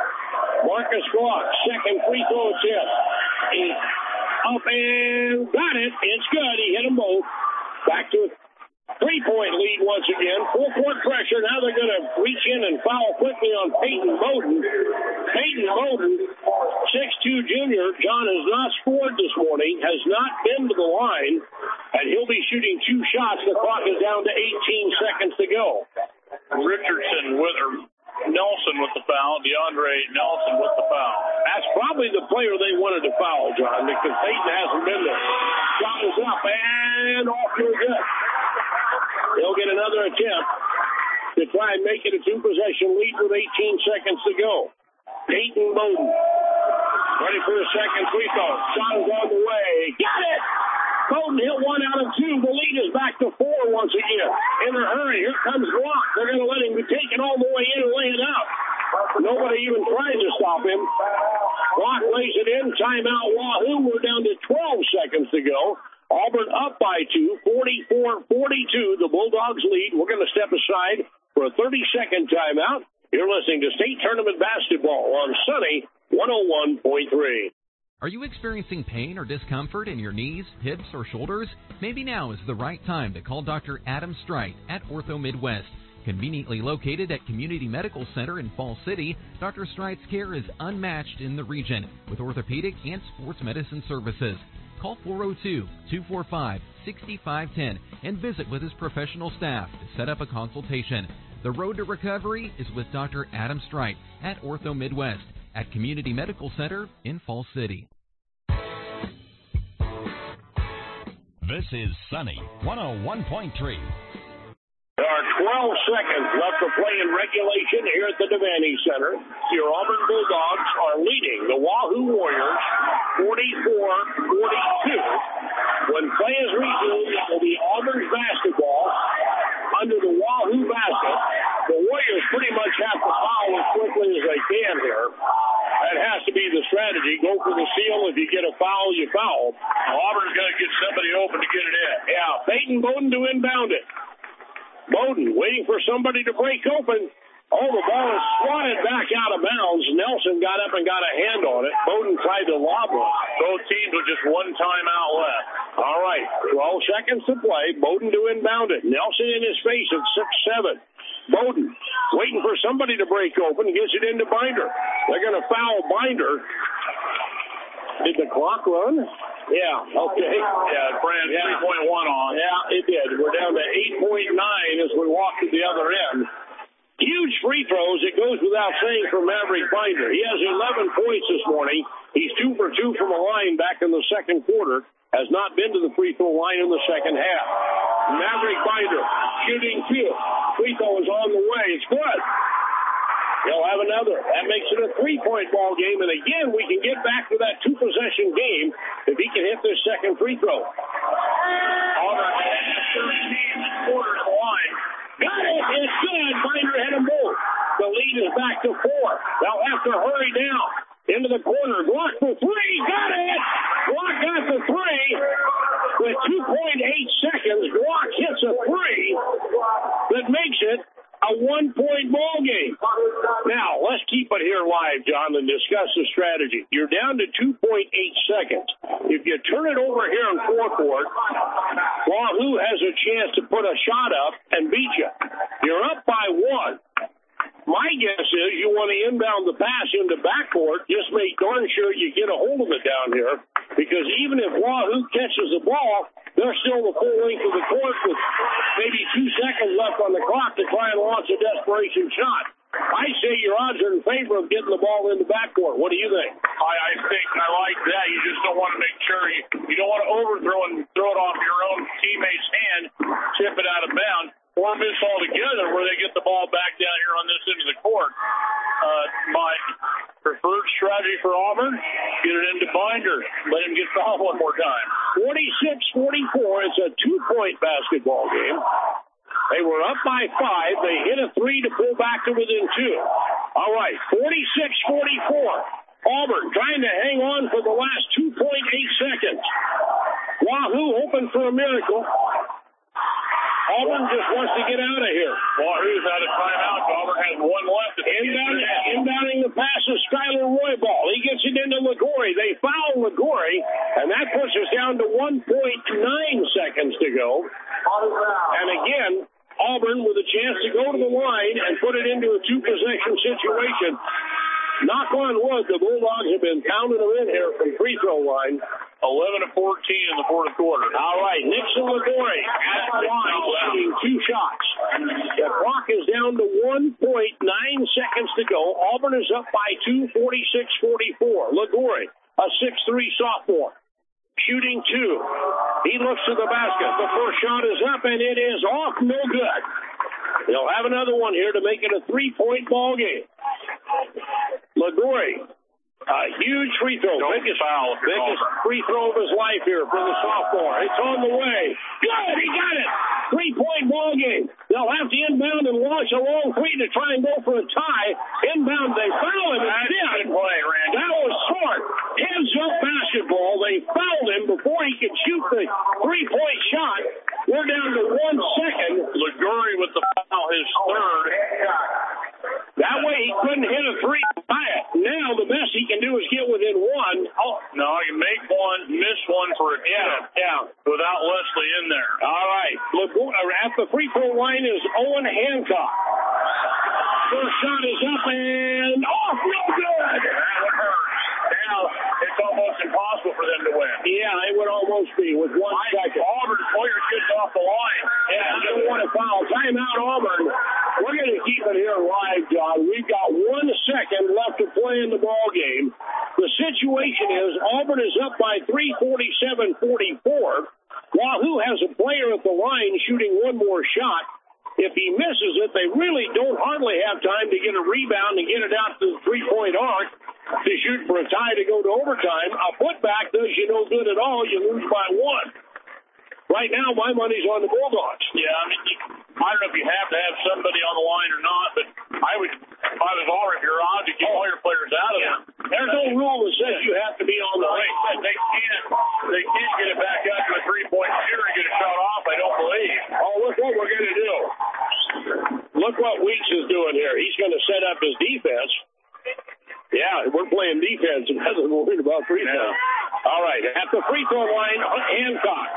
Speaker 3: Marcus Glock, second free throw attempt. He's up and got it. It's good. He hit them both. Back to a three-point lead once again. Full court pressure. Now they're going to reach in and foul quickly on Peyton Bowden. Peyton Bowden, six two junior. John has not scored this morning, has not been to the line, and he'll be shooting two shots. The clock is down to eighteen seconds to go.
Speaker 2: Richardson with or Nelson with the foul. DeAndre Nelson with the foul.
Speaker 3: That's probably the player they wanted to foul, John, because Peyton hasn't been there. Shot is up and off to a good. They'll get another attempt. to try and make it a two-possession lead with eighteen seconds to go. Peyton Bowden, ready for the second free throw. Shot is on the way. Got it! Bowden hit one out of two. The lead is back to four once again. In a hurry, here comes Glock. They're going to let him take it all the way in and lay it out. Nobody even tried to stop him. Glock lays it in. Timeout Wahoo. We're down to twelve seconds to go. Auburn up by two, forty-four forty-two. The Bulldogs lead. We're going to step aside for a thirty-second timeout. You're listening to State Tournament Basketball on Sunny one oh one point three.
Speaker 22: Are you experiencing pain or discomfort in your knees, hips, or shoulders? Maybe now is the right time to call Doctor Adam Strite at Ortho Midwest. Conveniently located at Community Medical Center in Fall City, Doctor Strite's care is unmatched in the region with orthopedic and sports medicine services. Call four oh two, two four five, six five one zero and visit with his professional staff to set up a consultation. The road to recovery is with Doctor Adam Strite at Ortho Midwest at Community Medical Center in Fall City.
Speaker 14: This is Sunny one oh one point three.
Speaker 3: There are twelve seconds left to play in regulation here at the Devaney Center. Your Auburn Bulldogs are leading the Wahoo Warriors forty-four forty-two. When play is resumed, it will be Auburn's basketball under the Wahoo basket. The Warriors pretty much have to foul as quickly as they can here. That has to be the strategy. Go for the steal. If you get a foul, you foul.
Speaker 2: Auburn's got to get somebody open to get it in.
Speaker 3: Yeah, Peyton Bowden to inbound it. Bowden waiting for somebody to break open. Oh, the ball is swatted back out of bounds. Nelson got up and got a hand on it. Bowden tried to lob it.
Speaker 2: Both teams with just one timeout left.
Speaker 3: All right, twelve seconds to play. Bowden to inbound it. Nelson in his face at six seven. Bowden waiting for somebody to break open. Gets it into Binder. They're going to foul Binder. Did the clock run? Yeah, okay.
Speaker 2: Yeah, Brand yeah. three point one on.
Speaker 3: Yeah, it did. We're down to eight point nine as we walk to the other end. Huge free throws. It goes without saying for Maverick Binder. He has eleven points this morning. He's two for two from the line back in the second quarter. Has not been to the free throw line in the second half. Maverick Binder shooting two. Free throw is on the way. It's good. He'll have another. That makes it a three-point ball game. And again, we can get back to that two-possession game if he can hit this second free throw.
Speaker 2: Auburn has thirteen quarters of the line.
Speaker 3: Got it. It's good. Binder had them both. The lead is back to four. They'll have to hurry down. Into the corner. Glock for three. Got it. Glock got the three. With two point eight seconds, Glock hits a three that makes it a one-point ball game. Now, let's keep it here live, John, and discuss the strategy. You're down to two point eight seconds. If you turn it over here in forecourt, Wahoo has a chance to put a shot up and beat you. You're up by one. My guess is you want to inbound the pass into backcourt. Just make darn sure you get a hold of it down here, because even if Wahoo catches the ball, they're still the full length of the court with maybe two seconds left on the clock to try and launch a desperation shot. I say your odds are in favor of getting the ball in the backcourt. What do you think?
Speaker 2: I, I think I like that. You just don't want to make sure you, you don't want to overthrow and throw it off your own teammate's hand, tip it out of bounds, or miss altogether where they get the ball back down here on this end of the court. Uh, my preferred strategy for Auburn, get it into Binder. Let him get fouled one more time.
Speaker 3: forty-six forty-four. It's a two-point basketball game. They were up by five. They hit a three to pull back to within two. All right, forty-six forty-four. Auburn trying to hang on for the last two point eight seconds. Wahoo hoping for a miracle. Auburn just wants to get out of here.
Speaker 2: Wahoo's out of timeout. Auburn has one left.
Speaker 3: Inbounding, inbounding the pass is Skylar Roybal. He gets it into Ligori. They foul Ligori, and that puts us down to one point nine seconds to go. And again, Auburn with a chance to go to the line and put it into a two-possession situation. Knock on wood, the Bulldogs have been pounding them in here from free throw line.
Speaker 2: eleven to fourteen in the fourth quarter.
Speaker 3: All right, Nixon Ligori at the line shooting two shots. The clock is down to one point nine seconds to go. Auburn is up by two, forty-six forty-four. Ligori, a six three sophomore, shooting two. He looks to the basket. The first shot is up, and it is off. No good. They'll have another one here to make it a three-point ball game. Liguri, a huge free throw.
Speaker 2: Don't
Speaker 3: biggest
Speaker 2: foul.
Speaker 3: biggest free throw of his life here for the sophomore. It's on the way. Good, he got it. Three-point ball game. They'll have to inbound and launch a long three to try and go for a tie. Inbound, they foul him.
Speaker 2: That's good play, Randy.
Speaker 3: That was short. Hands-up basketball. They fouled him before he could shoot the three-point shot. We're down to one second.
Speaker 2: Liguri with the foul, his third.
Speaker 3: That way he couldn't hit a three. Now the best he can do is get within one.
Speaker 2: Oh, no, he can make one, miss one for a
Speaker 3: yeah, yeah.
Speaker 2: without Leslie in there.
Speaker 3: All right. Look, at the free throw line is Owen Hancock. First shot is up and off. No good.
Speaker 2: That would hurt. Now it's almost impossible for them to win.
Speaker 3: Yeah, it would almost be with one
Speaker 2: I,
Speaker 3: second.
Speaker 2: Auburn Poyer gets off the line.
Speaker 3: Yeah, you don't want to foul. Timeout, Auburn. We're going to keep it here live, John. We've got one second left to play in the ball game. The situation is Auburn is up by three, forty-seven forty-four. Wahoo has a player at the line shooting one more shot. If he misses it, they really don't hardly have time to get a rebound and get it out to the three-point arc to shoot for a tie to go to overtime. A putback does you no good at all. You lose by one. Right now, my money's on the Bulldogs.
Speaker 2: Yeah, I mean, you, I don't know if you have to have somebody on the line or not, but I would, if I was Auburn, if you're on to get all your players out of
Speaker 3: yeah.
Speaker 2: there.
Speaker 3: There's no rule that says you have to be on the line.
Speaker 2: They can't, they can't get it back up to a three-point shooter and get a shot off, I don't believe.
Speaker 3: Oh, look what we're going to do. Look what Weeks is doing here. He's going to set up his defense. Yeah, we're playing defense and hasn't worried about free throw. Yeah. All right, at the free throw line, Hancock.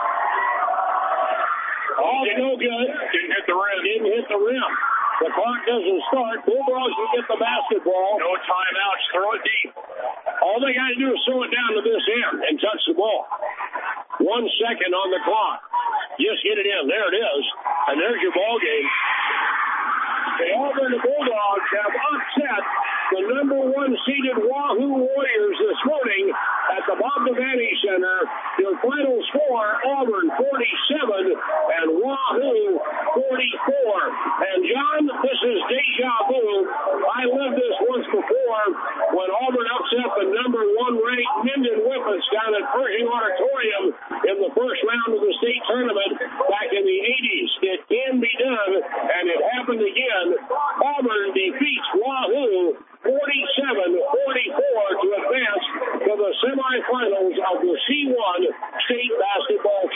Speaker 3: All no good.
Speaker 2: Didn't hit the rim.
Speaker 3: Didn't hit the rim. The clock doesn't start. Bulldogs will get the basketball.
Speaker 2: No timeouts. Throw it deep.
Speaker 3: All they got to do is throw it down to this end and touch the ball. One second on the clock. Just get it in. There it is. And there's your ball game. The Auburn Bulldogs have upset the number one seeded Wahoo Warriors this morning at the Bob Devaney Center. Your final score, Auburn forty-seven and Wahoo forty-four. And John, this is deja vu. I lived this once before when Auburn upset the number one ranked Minden Whippets down at Pershing Auditorium in the first round of the state tournament back in the eighties. It can be done, and it happened again. Auburn defeats Wahoo forty-seven forty-four to advance to the semifinals of the C one state basketball